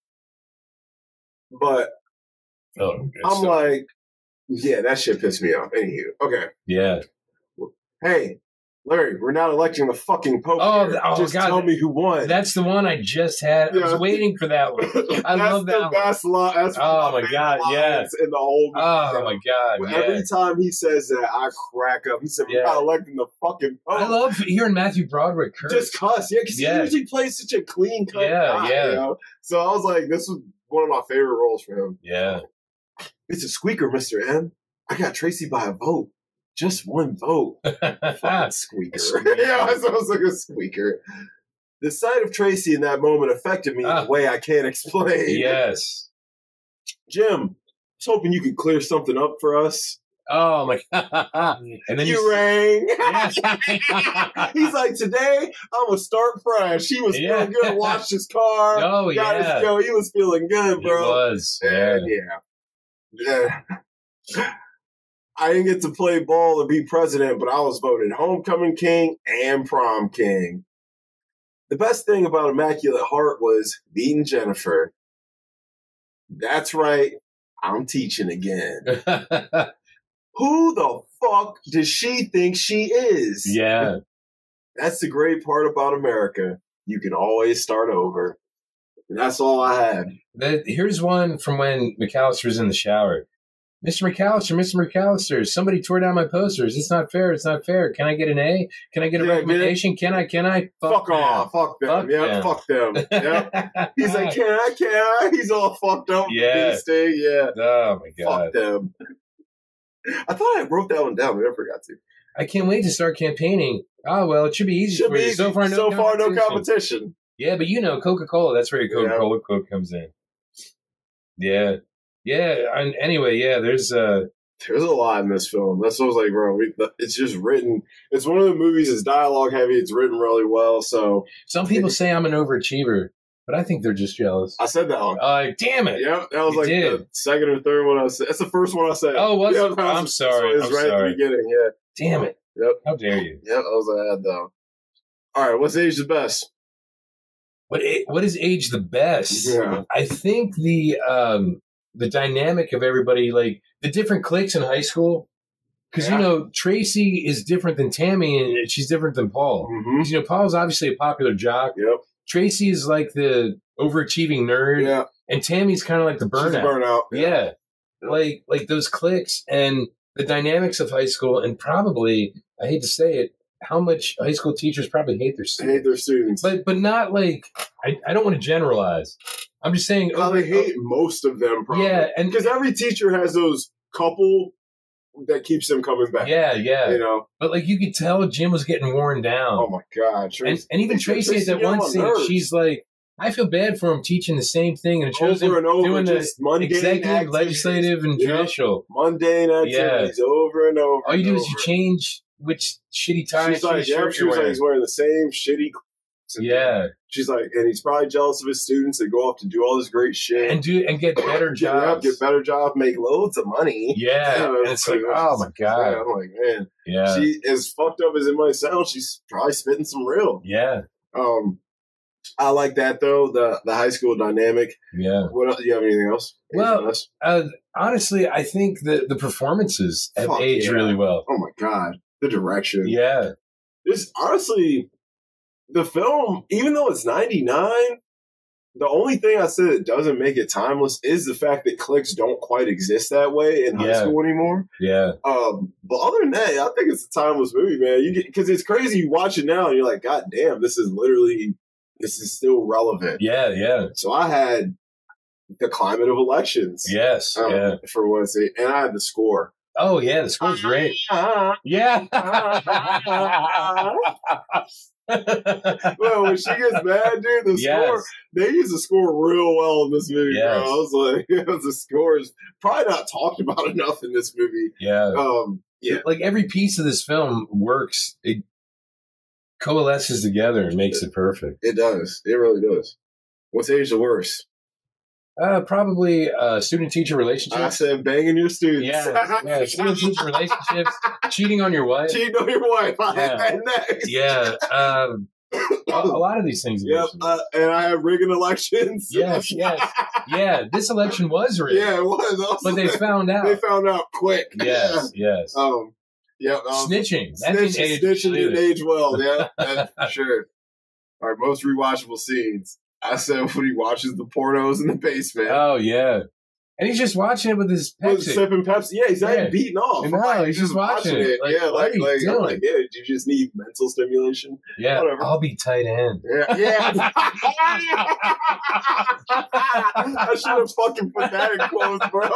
But Oh, okay. I'm So- like, yeah, that shit pissed me off. Anywho, okay. yeah. Hey, Larry, we're not electing the fucking Pope. Oh, here. th- oh, Just God. tell me who won. That's the one I just had. I Yeah. was waiting for that one. I that's love that the one. best line. That's one Oh, of my favorite God, yeah. lines in the whole movie. Oh, bro. my God. Yeah. Every time he says that, I crack up. He said, we're Yeah. not electing the fucking Pope. I love hearing Matthew Broderick curse. Just cuss, yeah, because Yeah. he usually plays such a clean cut Yeah, guy, yeah. you know? So I was like, this was one of my favorite roles for him. Yeah. It's a squeaker, Mister M. I got Tracy by a vote. Just one vote. Fucking squeaker. Squeaker. Yeah, I sounds like a squeaker. The sight of Tracy in that moment affected me in Ah. a way I can't explain. Yes. Jim, I was hoping you could clear something up for us. Oh, my God. And then You rang. Yeah. He's like, today I'm gonna start fresh. He was Yeah. feeling good. Washed his car. Oh, got yeah. his, yo, he was feeling good, It bro. was. Yeah. And yeah. Yeah. I didn't get to play ball or be president, but I was voted homecoming king and prom king. The best thing about Immaculate Heart was beating Jennifer. That's right. I'm teaching again. Who the fuck does she think she is? Yeah. That's the great part about America. You can always start over. And that's all I had. That, here's one from when McAllister was in the shower. Mister McAllister, Mister McAllister, somebody tore down my posters. It's not fair. It's not fair. Can I get an A? Can I get a Yeah, recommendation? Can I? Can I? Fuck, them. off. Fuck them. Fuck yeah, them. fuck them. Yeah. He's like, can I? Can I? He's all fucked up. Yeah. Stay. Yeah. Oh my God. Fuck them. I thought I wrote that one down, but I forgot to. I can't wait to start campaigning. Oh well, it should be easy Should for be you. easy. So far, no, so far, no competition. competition. Yeah, but you know, Coca-Cola. That's where your Coca-Cola quote comes in. Yeah, yeah. And anyway, yeah. There's uh, There's a lot in this film. That's what I was like, bro. We, it's just written. It's one of the movies. It's dialogue heavy. It's written really well. So some people say I'm an overachiever, but I think they're just jealous. I said that one. Uh, damn it. Yeah, that was You like did. the second or third one I said. That's the first one I said. Oh, was yeah, it? that was- I'm sorry. It was I'm right sorry. at the beginning. Yeah. Damn it. Yep. How dare you? Yep. That was what I had though. All right. What's age the best? What a- what is age the best? Yeah. I think the um the dynamic of everybody, like the different cliques in high school, because Yeah. you know Tracy is different than Tammy, and she's different than Paul. Mm-hmm. 'Cause, you know, Paul's obviously a popular jock. Yep. Tracy is like the overachieving nerd, Yeah. and Tammy's kind of like the She's a burnout. burnout. Yeah. like like those cliques and the dynamics of high school, and probably I hate to say it, how much high school teachers probably hate their They students. hate their students. But but not like I, I don't want to generalize. I'm just saying Well, they hate most of them, probably. Yeah, and because every teacher has those couple that keeps them coming back. yeah, yeah. You know. But like you could tell Jim was getting worn down. Oh my God. and, Tracy, and even Tracy at that get on one my scene, nerves. she's like, I feel bad for him teaching the same thing, and it shows him over and over, doing the just mundane executive, activities. legislative, and Yep. judicial. Mundane activities over and over. All you do and is you over. change which shitty tie, She's like, shitty yeah, shirt she you're was like, wearing. he's wearing the same shitty. Yeah, She's like, and he's probably jealous of his students. They go off to do all this great shit. and do and get better get, up, jobs. get better job, make loads of money. Yeah, Yeah, and it's like, oh my Yeah, god, I'm like, man, yeah, she as fucked up as it might sound, she's probably spitting some real. yeah. Um, I like that though. The the high school dynamic. Yeah. What else? Do you have anything else? Anything Well, else? uh, honestly, I think the the performances have Fuck aged yeah. really well. Oh my god, the direction. Yeah. This honestly, the film, even though it's ninety-nine, the only thing I said that doesn't make it timeless is the fact that cliques don't quite exist that way in high Yeah. school anymore. Yeah. Um, but other than that, I think it's a timeless movie, man. You get because it's crazy. You watch it now and you're like, God damn, this is literally this is still relevant. Yeah. Yeah. So I had the climate of elections. Yes. um, Yeah. For one thing, and I had the score. Oh, yeah. The score's great. Yeah. Well, when she gets mad, dude, the Yes. score, they use the score real well in this movie, Yes. bro. I was like, the score is probably not talked about enough in this movie. Yeah. Um, yeah. Like every piece of this film works. It coalesces together and makes it perfect. It does. It really does. What's age the worst? Uh, probably uh, student-teacher I relationships. said banging your students. Yeah, yeah, student-teacher relationships, cheating on your wife. Cheating on your wife. I Yeah. had that next. Yeah, um, a, a lot of these things. Yep. Uh, and I have rigging elections. Yes, yes, yeah. This election was rigged, Yeah, it was. Also, but they found out. They found out quick. Yes, yes. Um, yeah. Um, Snitching. That Snitch, didn't age snitching didn't either. age well. Yeah, that's for sure. Our most rewatchable scenes. I said when he watches the pornos in the basement. Oh yeah, and he's just watching it with his With Pepsi. sipping Pepsi. Yeah, he's not Yeah. even beating off. No, Like, he's just watching it. Like, yeah, what like, are you like, I'm doing? like, yeah, you just need mental stimulation. Yeah, whatever. I'll be tight end. Yeah, yeah. I should have fucking put that in quotes, bro.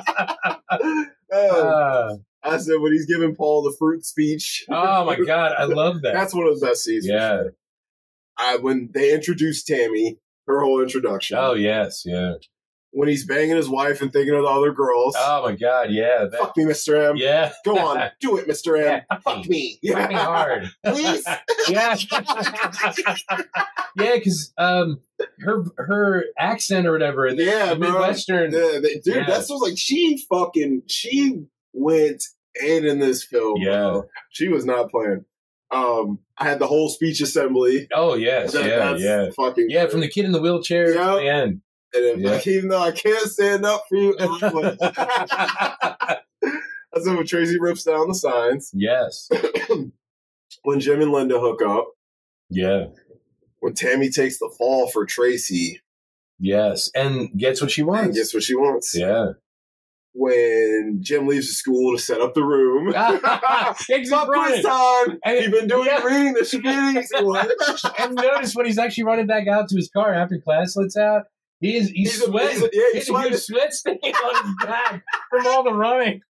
Uh, Uh, I said when he's giving Paul the fruit speech. oh my god, I love that. That's one of the best scenes. for Yeah. sure. I, when they introduced Tammy, her whole introduction. Oh yes, yeah. When he's banging his wife and thinking of the other girls. Oh my god, yeah. That, Fuck me, Mister M. yeah. Go on, do it, Mister M. Yeah, fuck Fuck me. Fucking hard. Please. Yeah. Yeah, because um, her her accent or whatever, the, Yeah, the bro. Midwestern. Yeah, they, dude, Yeah. that's what's like. She fucking she went in in this film. Yeah. bro. She was not playing. Um, I had the whole speech assembly. Oh yes, That- yeah, that's yeah, fucking yeah. great. From the kid in the wheelchair Yeah. to the end. And if, Yeah. like, even though I can't stand up for you, I'm like- that's when Tracy rips down the signs. Yes. When Jim and Linda hook up. Yeah. When Tammy takes the fall for Tracy Yes, and gets what she and wants. gets what she wants. Yeah. When Jim leaves the school to set up the room. He's Pop quiz running. time. And- You've been doing yeah. reading the speedings. And notice when he's actually running back out to his car after class lets out, he is he's, He's a- sweating. he's a- yeah, he's He's sweating. a sweat stain on his back from all the running.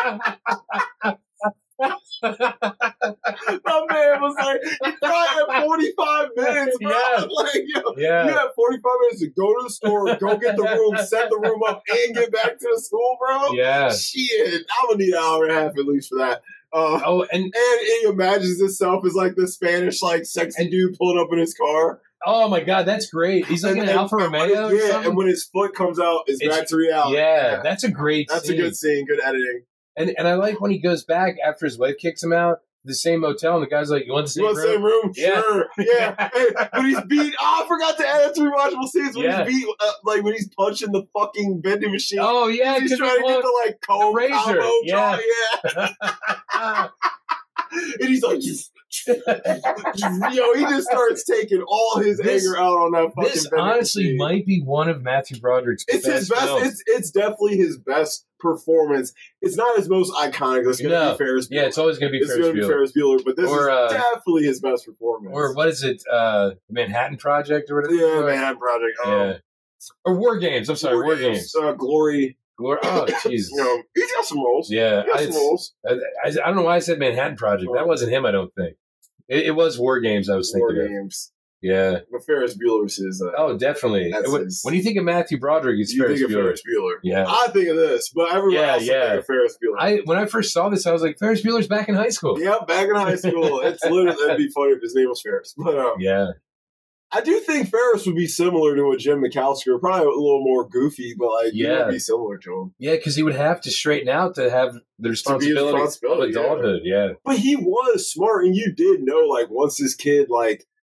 My man was like, you probably had forty-five minutes, bro. Yeah. Like, yo, Yeah. you had forty-five minutes to go to the store, go get the room, set the room up, and get back to the school, bro. Yeah. Shit, I'm gonna need an hour and a half at least for that. Uh, Oh, and and he imagines himself as like the Spanish, like sexy dude pulling up in his car. oh my god, that's great. He's like And- an and- Alfa and when Romeo. his- or yeah, something. and when his foot comes out, it's, It's- back to reality. yeah, that's a great. That's scene. a good scene, good editing. And and I like when he goes back after his wife kicks him out to the same motel, and the guy's like, "You want the same You want the same room?" room? Yeah. Sure. Yeah. Hey, when he's beat, oh, I forgot to add three watchable scenes. When Yeah. he's beat, uh, like when he's punching the fucking vending machine. Oh yeah, he's 'cause trying to he get the like comb razor, combo yeah. draw, yeah. And he's like, just, yo, he just starts taking all his This- anger out on that fucking. this vending honestly machine. might be one of Matthew Broderick's It's his best. films. It's it's definitely his best performance. It's not his most iconic. That's gonna No. be Ferris Bueller. Yeah, it's always going to be it's Ferris gonna be Bueller. Ferris Bueller, but this Or, is uh, definitely his best performance. Or what is it? Uh, Manhattan Project or whatever? yeah, Manhattan Project. Um, Yeah. Or War Games. I'm sorry, War, Games. Uh, Glory. War, oh, Jesus. You know, he's got some roles. Yeah. He got I, some roles. I, I, I don't know why I said Manhattan Project. That wasn't him, I don't think. It, it was War Games I was War thinking of. Games. Yeah. But Ferris Bueller's his. Uh, Oh, definitely. That's When, his- when you think of Matthew Broderick, it's you Ferris think of Bueller. Ferris Bueller. Yeah. I think of this, but everyone Yeah, else yeah. think of Ferris Bueller. I when I first saw this, I was like, Ferris Bueller's back in high school. yeah, back in high school, it's literally that'd be funny if his name was Ferris. But um, Yeah. I do think Ferris would be similar to a Jim McAllister, probably a little more goofy, but like he Yeah. would be similar to him. Yeah, because he would have to straighten out to have the responsibility, responsibility, of adulthood. Yeah. But he was smart, and you did know, like, once this kid like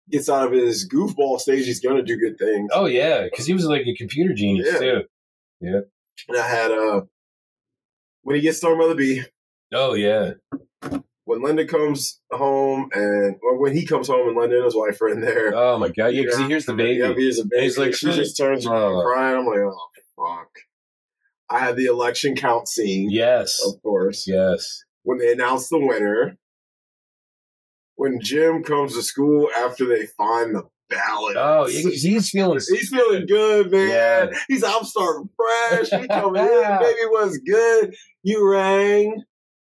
gets out of his goofball stage, he's gonna do good things. Oh yeah, because he was like a computer genius Yeah. too. Yeah. And I had uh when he gets stung by the bee. Oh yeah. When Linda comes home and or when he comes home and Linda and his wife are in there. Oh my god. Yeah, because he hears the baby. Yeah, he hears the baby. he's like, she just turns around Oh. crying. I'm like, oh fuck. I had the election count scene. Yes. Of course. Yes. When they announce the winner. When Jim comes to school after they find the ballot. Oh, he- he's feeling. He's feeling good, man. Yeah. He's I'm starting fresh. He coming in, baby was good. You rang.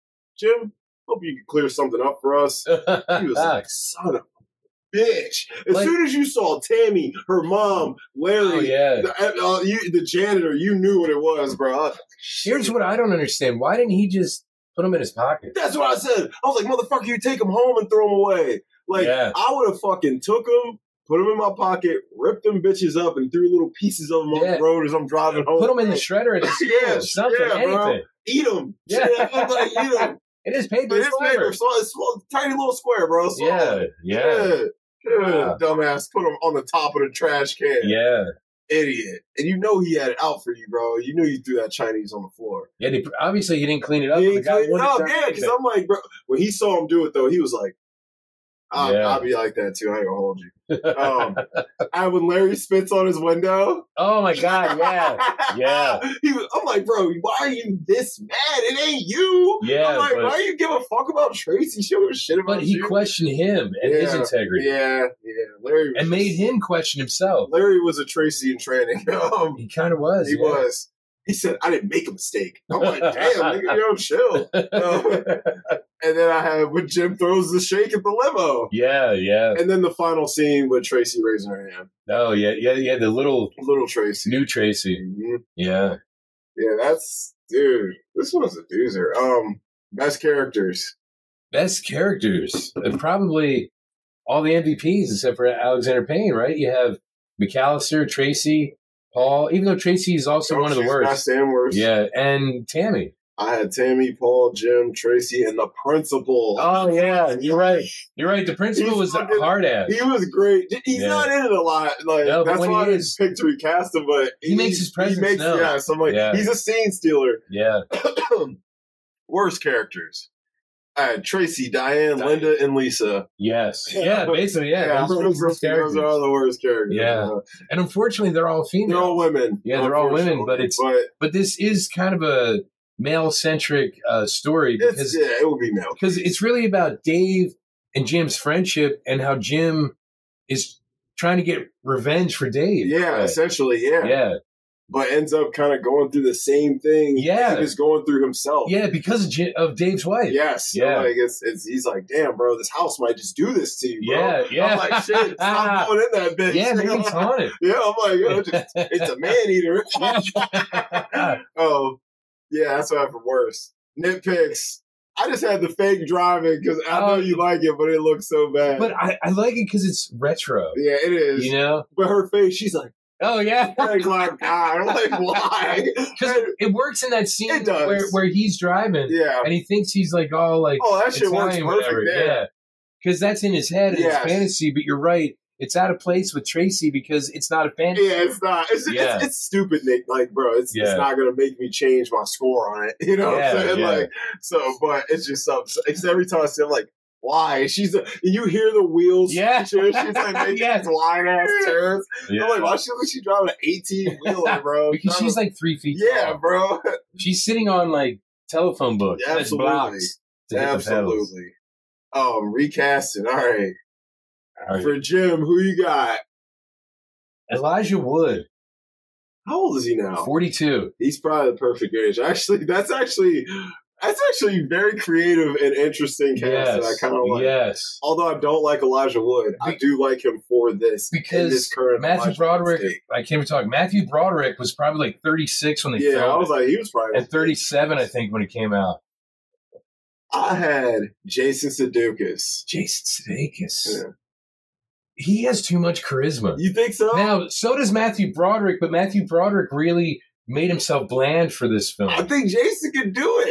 Jim, hope you can clear something up for us. He was like, son of a bitch. As Like- soon as you saw Tammy, her mom, Larry, Oh, yeah. the, uh, you, the janitor, you knew what it was, bro. Here's what I don't understand. Why didn't he just put him in his pocket? That's what I said. I was like, motherfucker, you take him home and throw him away. Like, Yeah. I would have fucking took him, put him in my pocket, ripped them bitches up, and threw little pieces of them Yeah. on the road as I'm driving home. Put him in the shredder at the school. Yeah, something, yeah, bro. anything. Eat them. Yeah. like, eat them. It is paper. But It's it's flavor. paper, so it's small, tiny little square, bro. So, Yeah. Yeah. yeah. Yeah, Wow. dumbass, put him on the top of the trash can. Yeah. Idiot. And you know he had it out for you, bro. You knew you threw that Chinese on the floor. Yeah. They, obviously, he didn't clean it up. He The ain't guy clean it wouldn't up, have done yeah, because anything. I'm like, bro, when he saw him do it, though, he was like, I'll, Yeah. I'll be like that, too. I ain't gonna hold you. Um, I when Larry spits on his window. Oh my god. Yeah. Yeah. he was, I'm like, bro, why are you this mad? It ain't you. Yeah, I'm like, but- why you give a fuck about Tracy? She don't give a shit about But he you. questioned him and his Yeah. integrity, Yeah, yeah. Larry was and made him question himself. Larry was a Tracy in training. um, He kind of was. he yeah. was. He said, I didn't make a mistake. I'm like, damn, nigga, yo, chill. Um, and then I have when Jim throws the shake at the limo. yeah. Yeah. And then the final scene with Tracy raising her hand. Oh yeah. Yeah. Yeah. The little Little Tracy. new Tracy. Mhm. Yeah. Yeah, that's, dude, this one's a doozer. Um, best characters. Best characters. And probably all the M V Ps except for Alexander Payne, right? You have McAllister, Tracy, Paul, even though Tracy is also one of the She's worst. Best and worst. Yeah, and Tammy. I had Tammy, Paul, Jim, Tracy, and the principal. Oh yeah, you're right. You're right. The principal He's was a fucking- hard ass. He was great. He's Yeah. not in it a lot. Like No, but that's when why I he didn't is- pick to recast him. But He makes his presence He makes, known. yeah. So I'm like, Yeah. he's a scene stealer. Yeah. Worst characters. I had Tracy, Diane, Diane. Linda, and Lisa. Yes. Yeah. Basically, yeah. Yeah, those, are those, the worst characters. those are the worst characters. Yeah. Uh, And unfortunately, they're all female. they're all women. Yeah, they're all women, unfortunately. but it's- but But this is kind of a male-centric uh, story it's, because yeah, it would be male. because it's really about Dave and Jim's friendship and how Jim is trying to get revenge for Dave. Yeah, Right. essentially, yeah. Yeah. But ends up kind of going through the same thing. Yeah. Dave is going through himself. Yeah, because of, J- of Dave's wife. Yes. Yeah. Yeah. Like it's, it's he's like, damn, bro, this house might just do this to you, bro. Yeah, yeah. I'm like, shit, stop going in that bitch. Yeah, maybe it's haunted. Yeah, I'm like, yo, it's, just, it's a man eater. Oh, yeah, that's what I have for worse. Nitpicks. I just had the fake driving because I know Oh. you like it, but it looks so bad. But I, I like it because it's retro. yeah, it is. You know? But her face, she's like, Oh, yeah. like, like, God. I'm like, why? Because it works in that scene It does. where, where he's driving Yeah. and he thinks he's like all like Oh, that shit works Italian, perfect whatever. there. Yeah. Because that's in his head and Yes. his fantasy, but you're right. It's out of place with Tracy because it's not a fantasy. Yeah, it's not. It's, Yeah. it's, it's stupid, Nick. Like, bro, it's, Yeah. it's not gonna make me change my score on it. You know what Yeah, I'm saying? yeah. Like, so, but it's just something. It's every time I see, I'm like, why? She's a, you hear the wheels. Yeah. She's like making Yes. these wide ass turns. Yeah. I'm like, why she looks like she's driving an eighteen wheeler, bro? Because she's like three feet yeah, tall. bro. She's sitting on like telephone books. and it's Absolutely. blocks to hit the pedals. Absolutely. Um, recasting. All right. All right. For Jim, who you got? Elijah Wood, How old is he now? forty-two. He's probably the perfect age. Actually, that's actually that's actually very creative and interesting cast. Yes. And I kind of like. Yes. Although I don't like Elijah Wood, I do like him for this in Because this current Matthew Elijah Broderick, Wood state. I can't even talk. Matthew Broderick was probably like thirty-six when they Yeah, I filmed was it. like, he was probably. And thirty-seven, I think, when it came out. I had Jason Sudeikis. Jason Sudeikis. Yeah. He has too much charisma. You think so? Now, so does Matthew Broderick, but Matthew Broderick really made himself bland for this film. I think Jason could do it.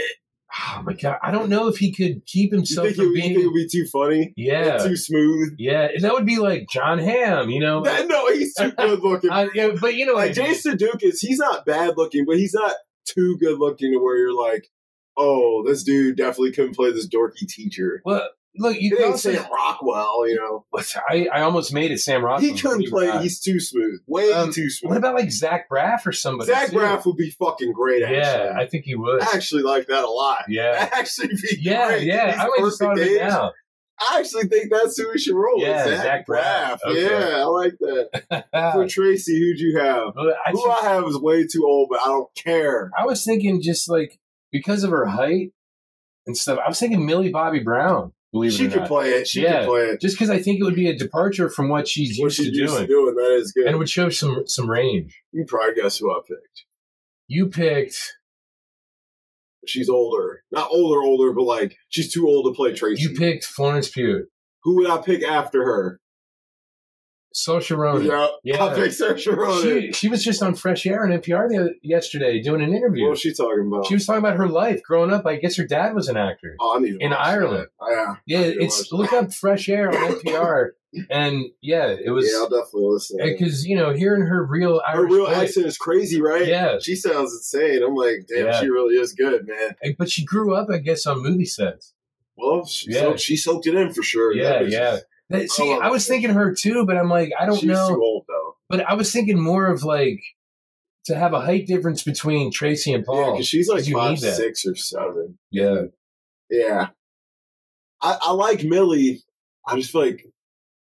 Oh my god, I don't know if he could keep You himself think, it, from you being. think it would be too funny? Yeah, Too smooth? yeah, and that would be like John Hamm, you know. That, no, he's too good looking. Uh, yeah, but you know, Like Jason Sudeikis, he's not bad looking, but he's not too good looking to where you're like, oh, this dude definitely couldn't play this dorky teacher. well, look, you It can ain't also. Sam Rockwell, you know. I, I almost made it Sam Rockwell. He couldn't play. Uh, He's too smooth. Way um, too smooth. What about like Zach Braff or somebody? Zach too? Braff would be fucking great, actually. Yeah, I think he would. I actually like that a lot. Yeah, That actually be yeah, great. yeah. He's I always thought of perfect it age. now. I actually think that's who we should roll with. Yeah, Zach, Zach Braff. Okay. Yeah, I like that. For Tracy, who'd you have? Well, I, Who I have is way too old, but I don't care. I was thinking just like because of her height and stuff. I was thinking Millie Bobby Brown. Believe She it or could not. play it. She Yeah. could play it. Just because I think it would be a departure from what she's What used she's to used doing, to doing, that is good. and it would show some some range. You can probably guess who I picked. You picked. She's older. Not older, older, but like, she's too old to play Tracy. You picked Florence Pugh. Who would I pick after her? Saoirse Ronan. Yeah, Yeah. I picked Saoirse Ronan. She, she was just on Fresh Air on N P R the, yesterday doing an interview. What was she talking about? She was talking about her life growing up. I guess her dad was an actor. oh, I need to in watch Ireland. that. Yeah. Yeah, I need to it's watch look that. up Fresh Air on N P R, and yeah, it was Yeah, I'll definitely listen. because you know hearing her real Her Irish real voice, accent is crazy, right? Yeah. She sounds insane. I'm like, damn, Yeah. she really is good, man. but she grew up, I guess, on movie sets. Well, she, Yeah. soaked, she soaked it in for sure. Yeah, That bitch yeah. is- That- See, Oh, I was thinking her too, but I'm like, I don't She's know. too old, though. But I was thinking more of like to have a height difference between Tracy and Yeah, Paul. because she's like 'cause you five, need that. six or seven. Yeah, Yeah. I, I like Millie. I just feel like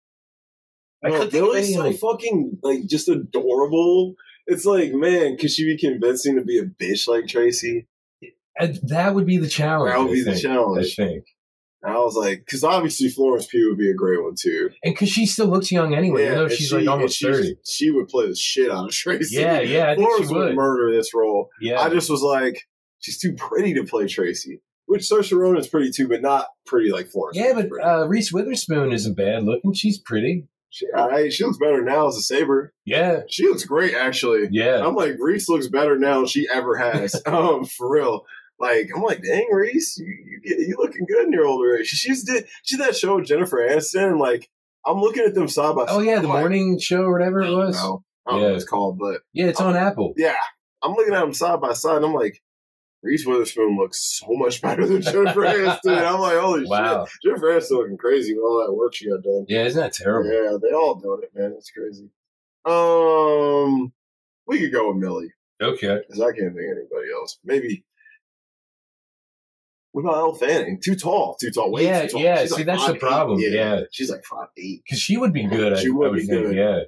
I no, couldn't think of Millie's any, so like- fucking like just adorable. It's like, man, could she be convincing to be a bitch like Tracy? And that would be the challenge. That would I be the think, challenge. I think, And I was like, because obviously Florence Pugh would be a great one too. and because she still looks young anyway, even though and she's she- like and almost she, thirty. She would play the shit out of Tracy. Yeah, yeah, I think Florence she would. murder this role. Yeah, I just was like, she's too pretty to play Tracy. Which Saoirse Ronan's pretty too, but not pretty like Florence. yeah, Pugh's but pretty. uh, Reese Witherspoon isn't bad looking. She's pretty. she, I, she looks better now as a Saber. Yeah, She looks great, actually. yeah. I'm like, Reese looks better now than she ever has. um, for real. Like, I'm like, dang, Reese, you you, get, you looking good in your older age. She, she's did she did that show with Jennifer Aniston, and like, I'm looking at them side by side. Oh yeah, the I'm like, morning show or whatever it was. No, I don't know Yeah. what it's called, but Yeah, it's on Apple. yeah, I'm looking at them side by side, and I'm like, Reese Witherspoon looks so much better than Jennifer Aniston. And I'm like, holy Wow. shit, Jennifer Aniston looking crazy with all that work she got done. Yeah, isn't that terrible? Yeah, they all doing it, man. It's crazy. Um, we could go with Millie Okay. because I can't think of anybody else. Maybe. What about Elle Fanning? Too tall. Too tall. Way Yeah, too tall. yeah, She's see, like that's the five, problem, eight. yeah. She's like five eight. Because she would be good. I, She would I would be think. good. Yeah.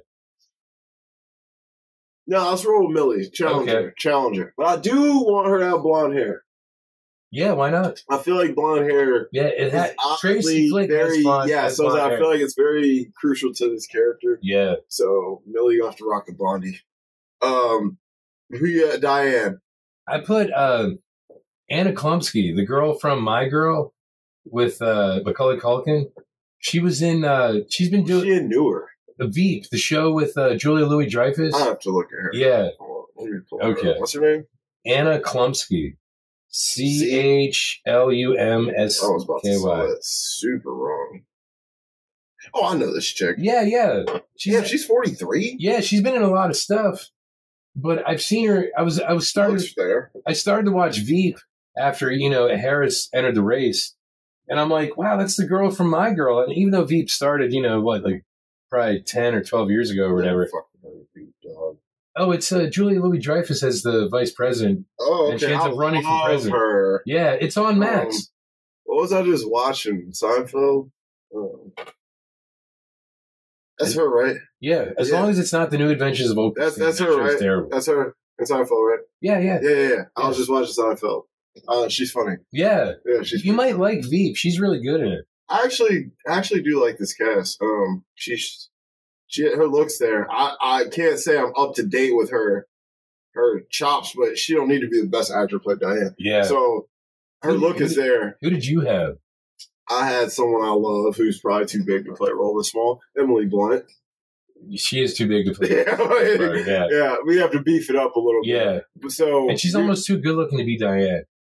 No, let's roll with Millie. Challenger. Okay. Challenger. But I do want her to have blonde hair. Yeah. Why not? I feel like blonde hair Yeah. It is had oddly Tracy Flick very, has blonde, yeah, has so blonde I hair. feel like it's very crucial to this character. Yeah. So Millie, you have to rock a blondie. Um, who you got? Diane. I put uh, Anna Klumsky, the girl from My Girl, with uh, Macaulay Culkin. She was in. Uh, she's been doing She in newer. the Veep, the show with uh, Julia Louis Dreyfus. I have to look at her. Yeah, Hold on, let me pull her Okay. up. What's her name? Anna Klumsky, C H L U M S I was about to K say Y. that super wrong. Oh, I know this chick. Yeah, yeah, she's Yeah, she's forty-three. yeah, she's been in a lot of stuff. But I've seen her. I was I was started. Looks fair. I started to watch Veep after you know Harris entered the race, and I'm like, wow, that's the girl from My Girl. And even though Veep started, you know, what like probably ten or twelve years ago or whatever. Fuck her, beat dog. Oh, it's uh, Julia Louis Dreyfus as the vice president. Oh, okay. And she ends up I running for love president. her. Yeah, it's on Max. Um, What was I just watching? Seinfeld? Um, that's her, right? yeah, as yeah. long as it's not the New Adventures of Opie. That's- that's that her, show's right? Terrible. That's her. That's Seinfeld, right? Yeah, yeah, Yeah, yeah, yeah. I was Yeah. just watching Seinfeld. Uh, she's funny. yeah. Yeah, she's. You might like Veep. She's really good in it. I actually, actually do like this cast. Um, she's, she, her looks there. I, I can't say I'm up to date with her, her chops, but she don't need to be the best actor to play Diane. Yeah. So her Who- look who is did- there. Who did you have? I had someone I love who's probably too big to play a role this small. Emily Blunt. She is too big to play. Yeah, Right, yeah. yeah. We have to beef it up a little Yeah, bit. So and she's almost too good looking to be Diane.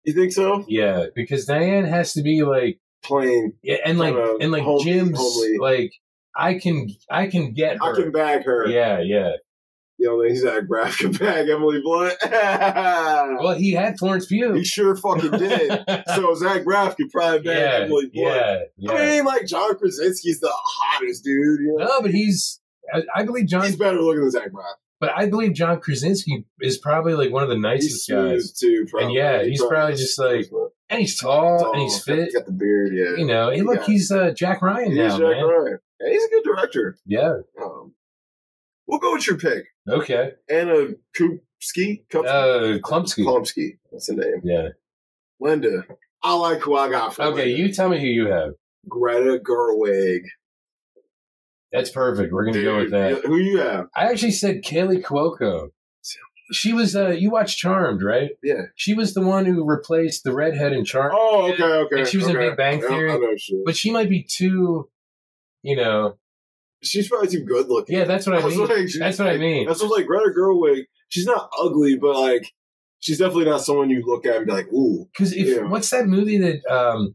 You think so? Yeah, because Diane has to be like plain. Yeah, and like Kinda and like homely- Jim's homely. like I can I can get her. I can bag her. Yeah, yeah. You know, he's Zach Braff can bag Emily Blunt. Well, he had Florence Pugh. He sure fucking did. So Zach Braff could probably bag yeah, Emily Blunt. yeah, yeah. I mean, like John Krasinski's the hottest dude. You know? No, but he's. I, I believe John. He's better looking than Zach Braff. But I believe John Krasinski is probably like one of the He's nicest smooth guys. too. Probably. And yeah, He he's probably just like, and he's tall, tall, and he's got- fit. Got the beard. Yeah. You know, hey, look, Yeah. he's uh, Jack Ryan He's now, Jack man. Ryan. Yeah, he's a good director. Yeah. Um, we'll go with your pick. Okay. Anna Kupski? Kupski? Uh, Klumpsky. Klumsky. That's the name. Yeah. Linda. I like who I got for Okay, Linda. you tell me who you have. Greta Gerwig. That's perfect. We're gonna go with Dude, that. yeah, who you have? I actually said Kaylee Cuoco. She was. Uh, you watched Charmed, right? Yeah. She was the one who replaced the redhead in Charmed. Oh, okay, okay. And she was in okay. Big Bang I- Theory. I know she is. But she might be too. You know. She's probably too good looking. Yeah, that's what I That's mean. what I- That's what I mean. That's what's like Greta Gerwig. She's not ugly, but like she's definitely not someone you look at and be like, ooh. Because if Yeah. what's that movie that um,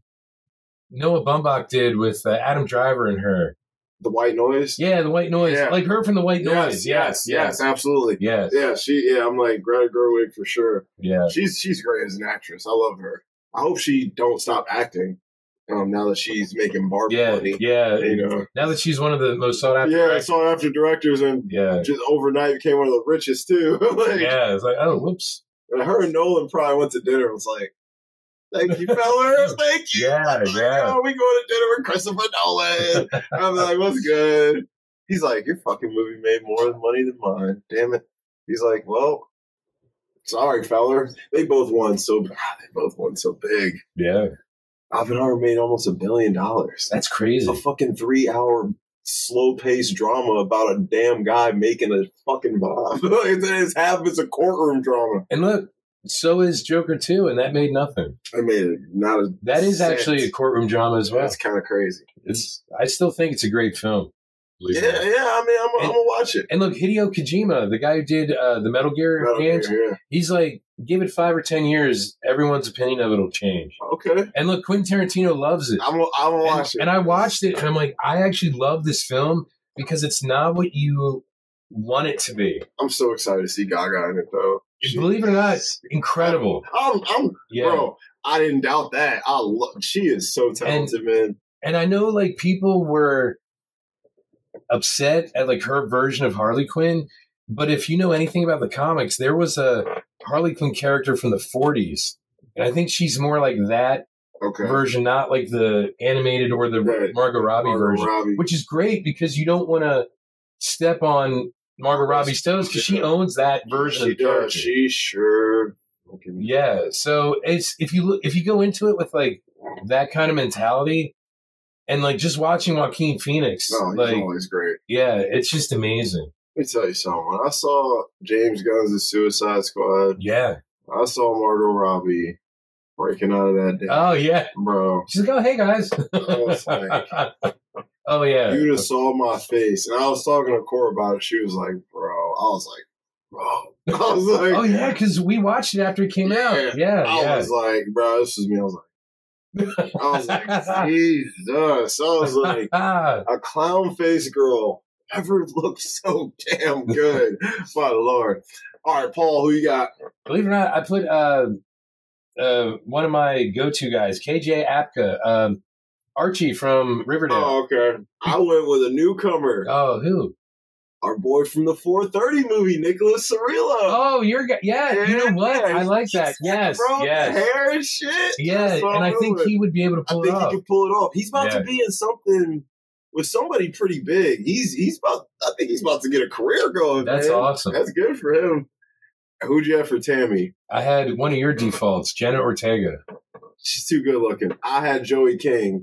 Noah Baumbach did with uh, Adam Driver and her? The White Noise. Yeah, The White Noise. Yeah. Like her from The White Yes, Noise. yes, yes, absolutely. Yes. Yeah, she. Yeah, I'm like Greta Gerwig for sure. Yeah. She's she's great as an actress. I love her. I hope she don't stop acting. Um, now that she's making Barbie Yeah. money. Yeah. You know. Now that she's one of the most sought after. Yeah, I saw after directors and Yeah. just overnight became one of the richest too. like, Yeah. It's like, oh, whoops. and her and Nolan probably went to dinner and was like, thank you, fellas. Thank you. Yeah, Like, yeah. oh, we going to dinner with Christopher Nolan. I'm like, what's good? He's like, your fucking movie made more money than mine. Damn it. He's like, well, sorry, fella. They both won so they both won so big. Yeah. Oppenheimer made almost a billion dollars. That's crazy. A fucking three hour slow paced drama about a damn guy making a fucking bomb. It's half it's a courtroom drama. And look, so is Joker two, and that made nothing. I made it not a That is cent. actually a courtroom drama as well. That's kind of crazy. It's. I still think it's a great film. Yeah, yeah. I mean, I'm, I'm gonna watch it. And look, Hideo Kojima, the guy who did uh, the Metal Gear Metal games, Gear, yeah. he's like, give it five or ten years, everyone's opinion of it will change. Okay, And look, Quentin Tarantino loves it. I'm gonna, I'm gonna and, watch it. and I watched it, and I'm like, I actually love this film because it's not what you want it to be. I'm so excited to see Gaga in it, though. She- Believe it or not, incredible. I'm, I'm, Yeah. bro. I didn't doubt that. I love. She is so talented, man. And I know like people were upset at like her version of Harley Quinn, but if you know anything about the comics, there was a Harley Quinn character from the forties. And I think she's more like that Okay, version, not like the animated or the Right. Margot Robbie Margot version, Robbie. which is great because you don't want to step on Margot Robbie's toes because she owns that version She of the character. does. She sure. fucking- Yeah, so it's if you look if you go into it with like that kind of mentality, and like just watching Joaquin Phoenix, No, he's like always great. yeah, it's just amazing. Let me tell you something. When I saw James Gunn's Suicide Squad, Yeah. I saw Margot Robbie breaking out of that damn, Oh yeah. bro. She's like, oh hey guys. was like- oh yeah. You just saw my face, and I was talking to Cora about it. She was like, "Bro," I was like, "Bro," I was like, Oh yeah, because we watched it after it came Yeah. out. Yeah. I yeah. was like, "Bro, this is me." I was like, I was like, Jesus. I was like, a clown face girl ever looked so damn good. My Lord. All right, Paul, who you got? Believe it or not, I put uh, uh, one of my go-to guys, K J Apka, um, Archie from Riverdale. Oh, okay. I went with a newcomer. Oh, who? Our boy from the four thirty movie, Nicholas Cirillo. Oh, you're g- yeah. You know what? I like that. Yes, Bro, yes, the hair and shit. yeah. That's what And I I'm think doing. he would be able to I pull think it he off. can pull it off. He's about Yeah. to be in something with somebody pretty big. He's he's about. I think he's about to get a career going. That's man. awesome. That's good for him. Who'd you have for Tammy? I had one of your defaults, Jenna Ortega. She's too good looking. I had Joey King.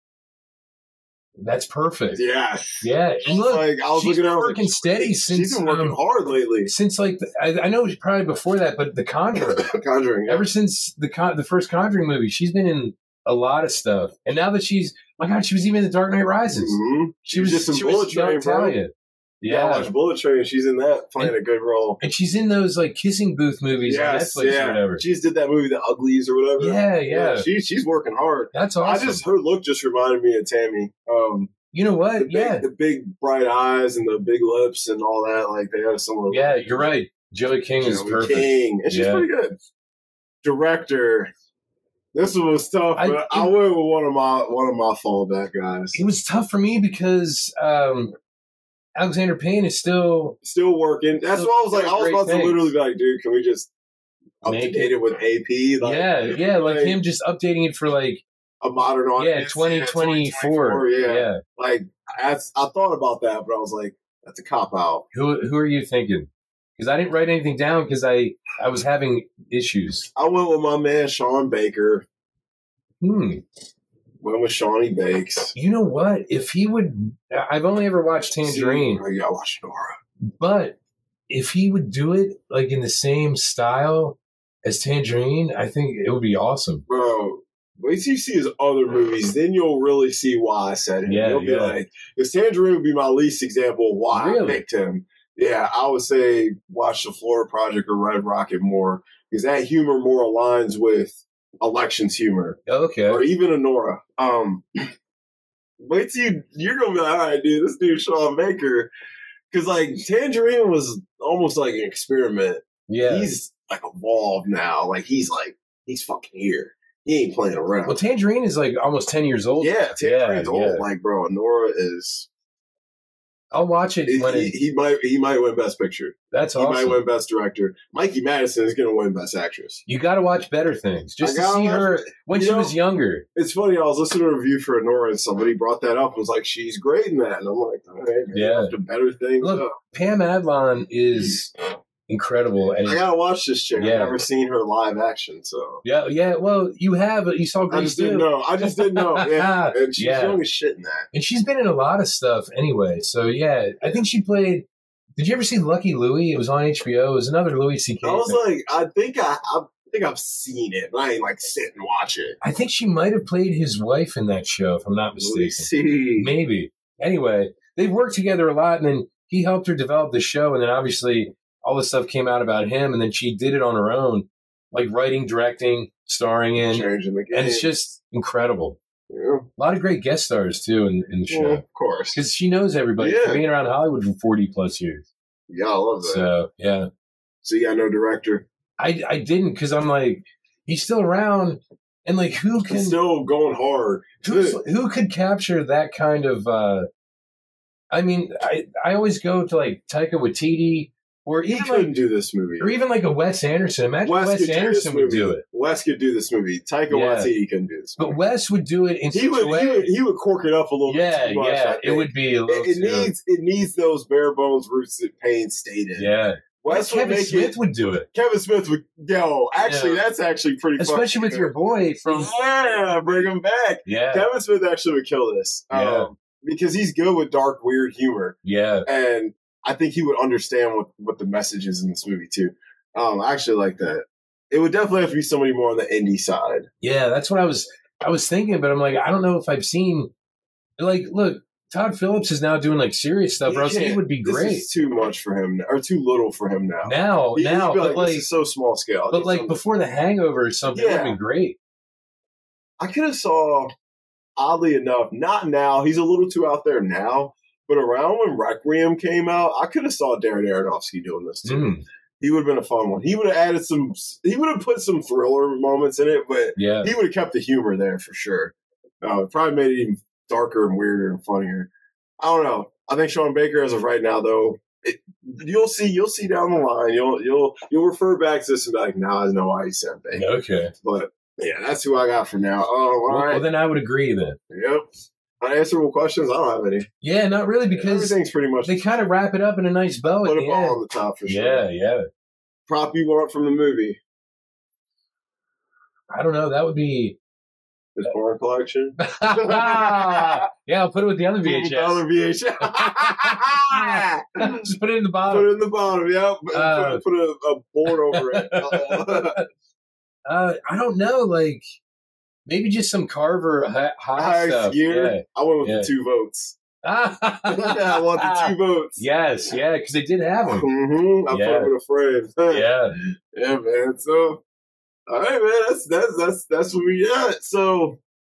That's perfect. Yeah. Yeah, and look, like I was she's looking been at her, I was working like, steady she's since been working um, hard lately. since like the, I, I know it's probably before that, but The Conjuring. Conjuring. Ever since the con- the first Conjuring movie, she's been in a lot of stuff. And now that she's, my God, she was even in The Dark Knight Rises. Mm-hmm. She was just in she Bullet was young Train, bro. Talia. Yeah, I watch Bullet Train. She's in that, playing and, a good role. And she's in those like kissing booth movies yes, on Netflix yeah. or whatever. She just did that movie, The Uglies or whatever. Yeah, yeah. yeah she, she's working hard. That's awesome. I just her look just reminded me of Tammy. Um, you know what? The big, yeah, the big bright eyes and the big lips and all that. Like they have some of. Yeah, you're right. Joey King Joey is perfect. King, and she's yeah. pretty good. Director. This one was tough, but I, it, I went with one of my one of my fallback guys. It was tough for me because um, Alexander Payne is still still working. That's still, what I was like. I was about things. to literally be like, dude, can we just update it. it with A P? Like, yeah, yeah, like, like him just updating it for like a modern audience. Yeah, twenty twenty-four. Yeah. yeah, like I, I thought about that, but I was like, that's a cop out. Who who are you thinking? Because I didn't write anything down because I, I was having issues. I went with my man, Sean Baker. Hmm. Went with Shawnee Bakes. You know what? If he would... I've only ever watched Tangerine. See, yeah, I watched Nora. But if he would do it like in the same style as Tangerine, I think it would be awesome. Bro, wait till you see his other movies. Then you'll really see why I said it. Yeah, You'll yeah. be like... Because Tangerine would be my least example of why really? I picked him. Yeah, I would say watch The Florida Project or Red Rocket more because that humor more aligns with Election's humor. Okay. Or even Anora. Um, wait till you, you're going to be like, all right, dude, this dude Sean Baker. Because, like, Tangerine was almost like an experiment. Yeah. He's, like, evolved now. Like, he's, like, he's fucking here. He ain't playing around. Well, Tangerine is, like, almost ten years old. Yeah, Tangerine's yeah, old. Yeah. Like, bro, Anora is... I'll watch it. When he, it, he might he might win Best Picture. That's he awesome. He might win Best Director. Mikey Madison is going to win Best Actress. You got to watch Better Things just to see her when she know, was younger. It's funny. I was listening to a review for Anora and somebody brought that up and was like, "She's great in that," and I'm like, "All right, yeah, to Better Things." Look, up. Pam Adlon is incredible. And I gotta watch this chick. Yeah. I've never seen her live action, so yeah, yeah. Well, you have. You saw Grace. I just didn't know. I just didn't know. Yeah, and she's yeah. young as shit in that. And she's been in a lot of stuff anyway. So yeah, I think she played. Did you ever see Lucky Louie? It was on H B O. It was another Louis C K. I was like, I think I, I think I've seen it, but I ain't like sit and watch it. I think she might have played his wife in that show, if I'm not mistaken. See. Maybe. Anyway, they've worked together a lot, and then he helped her develop the show, and then obviously all this stuff came out about him, and then she did it on her own, like writing, directing, starring in. Changing the game. And it's just incredible. Yeah. A lot of great guest stars, too, in, in the show. Well, of course. Because she knows everybody yeah. for being around Hollywood for forty plus years. Yeah, I love that. So, yeah. So you got no director? I, I didn't, because I'm like, he's still around, and like, who can... It's still going hard. Who's, who could capture that kind of... Uh, I mean, I, I always go to like Taika Waititi, or he even couldn't like, do this movie, or even like a Wes Anderson. Imagine Wes, Wes Anderson do would do it. Wes could do this movie. Taika yeah. Waititi couldn't do this movie. But Wes would do it in he such would, a way. He would, he would cork it up a little yeah, bit too much. Yeah, it would be a little. It, it too, needs it needs those bare bones roots that Payne stayed in. Yeah. Wes Kevin would make Smith it, would do it. Kevin Smith would. Yo, actually, yeah. that's actually pretty. Especially with good. your boy from. Yeah, bring him back. Yeah. Kevin Smith actually would kill this. Yeah. Um, because he's good with dark, weird humor. Yeah. And I think he would understand what, what the message is in this movie, too. Um, I actually like that. It would definitely have to be somebody more on the indie side. Yeah, that's what I was I was thinking, but I'm like, I don't know if I've seen... Like, look, Todd Phillips is now doing, like, serious stuff, or else he would be great. This is too much for him, or too little for him now. Now, he, now, but like, like... This is so small scale. But, like, something. Before The Hangover or something, yeah. it would have been great. I could have saw... Oddly enough, not now. He's a little too out there now. But around when Requiem came out, I could have saw Darren Aronofsky doing this too. Mm. He would have been a fun one. He would have added some. He would have put some thriller moments in it, but yeah. he would have kept the humor there for sure. Uh, it probably made it even darker and weirder and funnier. I don't know. I think Sean Baker, as of right now, though, it, you'll see. You'll see down the line. You'll you'll you'll refer back to this and be like, "Now I know why he said Baker." Okay, but. Yeah, that's who I got for now. Oh, all well, right. Well, then I would agree then. Yep. Unanswerable questions? I don't have any. Yeah, not really, because everything's pretty much. They kind of wrap it up in a nice bow. Put at a the ball end. on the top for sure. Yeah, yeah. Prop you want from the movie? I don't know. That would be. His porn collection? Yeah, I'll put it with the other V H S. The other V H S. Just put it in the bottom. Put it in the bottom, yep. Uh, put, put a, a board over it. uh, I don't know, like, maybe just some Carver high, high stuff. Year. Yeah. I went with yeah. the two votes. yeah, I want the two votes. Yes, yeah, because they did have them. Mm-hmm. I Yeah. put them in a frame. Yeah. Yeah, man. So, all right, man. That's that's that's that's what we got. So,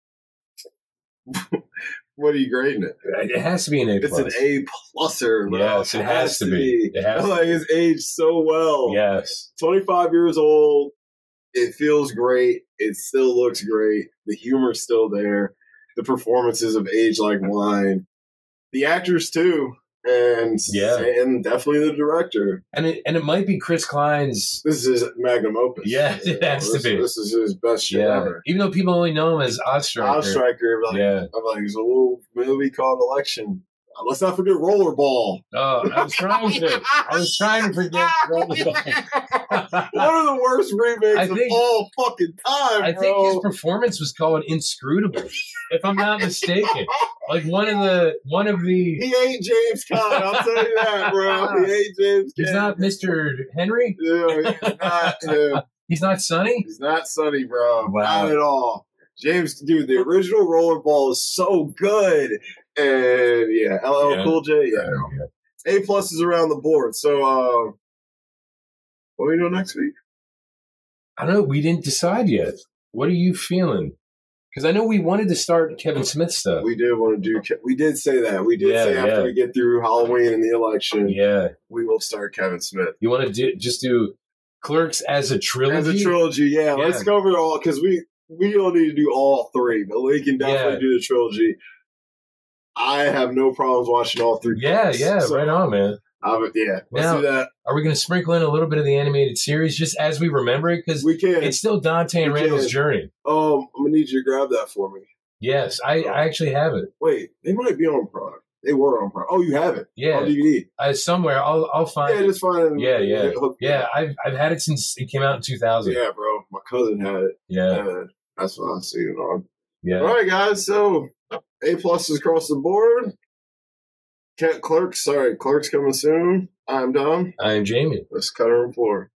what are you grading it? It has to be an A It's plus. an A pluser, bro. Yes, it has to be. It has to Like it's aged so well. Yes. twenty-five years old. It feels great. It still looks great. The humor's still there. The performances of age like wine. The actors too. And Yeah. and definitely the director. And it and it might be Chris Klein's. This is his magnum opus. Yeah, it has this, to be. This is his best shit Yeah. ever. Even though people only know him as Ostriker. Striker. Like, Yeah. I'm like, there's a little movie called Election. Let's not forget Rollerball. Oh, I was trying to. I was trying to forget. Rollerball. One of the worst remakes I think- of all fucking time, I bro. think his performance was called Inscrutable, if I'm not mistaken. Like one of the one of the. He ain't James Caan, I'll tell you that, bro. He ain't James Caan. He's not Mister Henry. Yeah, he's not him. He's not Sonny. He's not Sonny, bro. Wow. Not at all. James, dude, the original Rollerball is so good. And yeah, L L Yeah. Cool J, yeah. A plus is around the board. So, uh, what are we doing next week? I don't know. We didn't decide yet. What are you feeling? Because I know we wanted to start Kevin Smith stuff. We did want to do, Ke- we did say that. We did Yeah, say after yeah. we get through Halloween and the election, Yeah. we will start Kevin Smith. You want to do just do Clerks as a trilogy? As a trilogy, yeah. Yeah. Let's go over it all because we, we don't need to do all three, but we can definitely Yeah. do the trilogy. I have no problems watching all three. Yeah, parts. yeah, So, right on, man. I would, yeah, let's Now- do that. Are we going to sprinkle in a little bit of the animated series just as we remember it? Because We can. it's still Dante and We Randall's can. journey. Um, I'm gonna need you to grab that for me. Yes, I, I actually have it. Wait, they might be on Prime. They were on Prime. Oh, you have it? Yeah. On D V D. I, somewhere. I'll I'll find Yeah, it. just find it. Yeah, yeah. Hook me Yeah, up. I've I've had it since it came out in two thousand. Yeah, bro. My cousin had it. Yeah, And that's what I see it on. yeah. All right, guys. So A pluses across the board. Kent Clerks. Sorry, Clerks coming soon. I'm Dom. I am Jamie. Let's cut her on floor.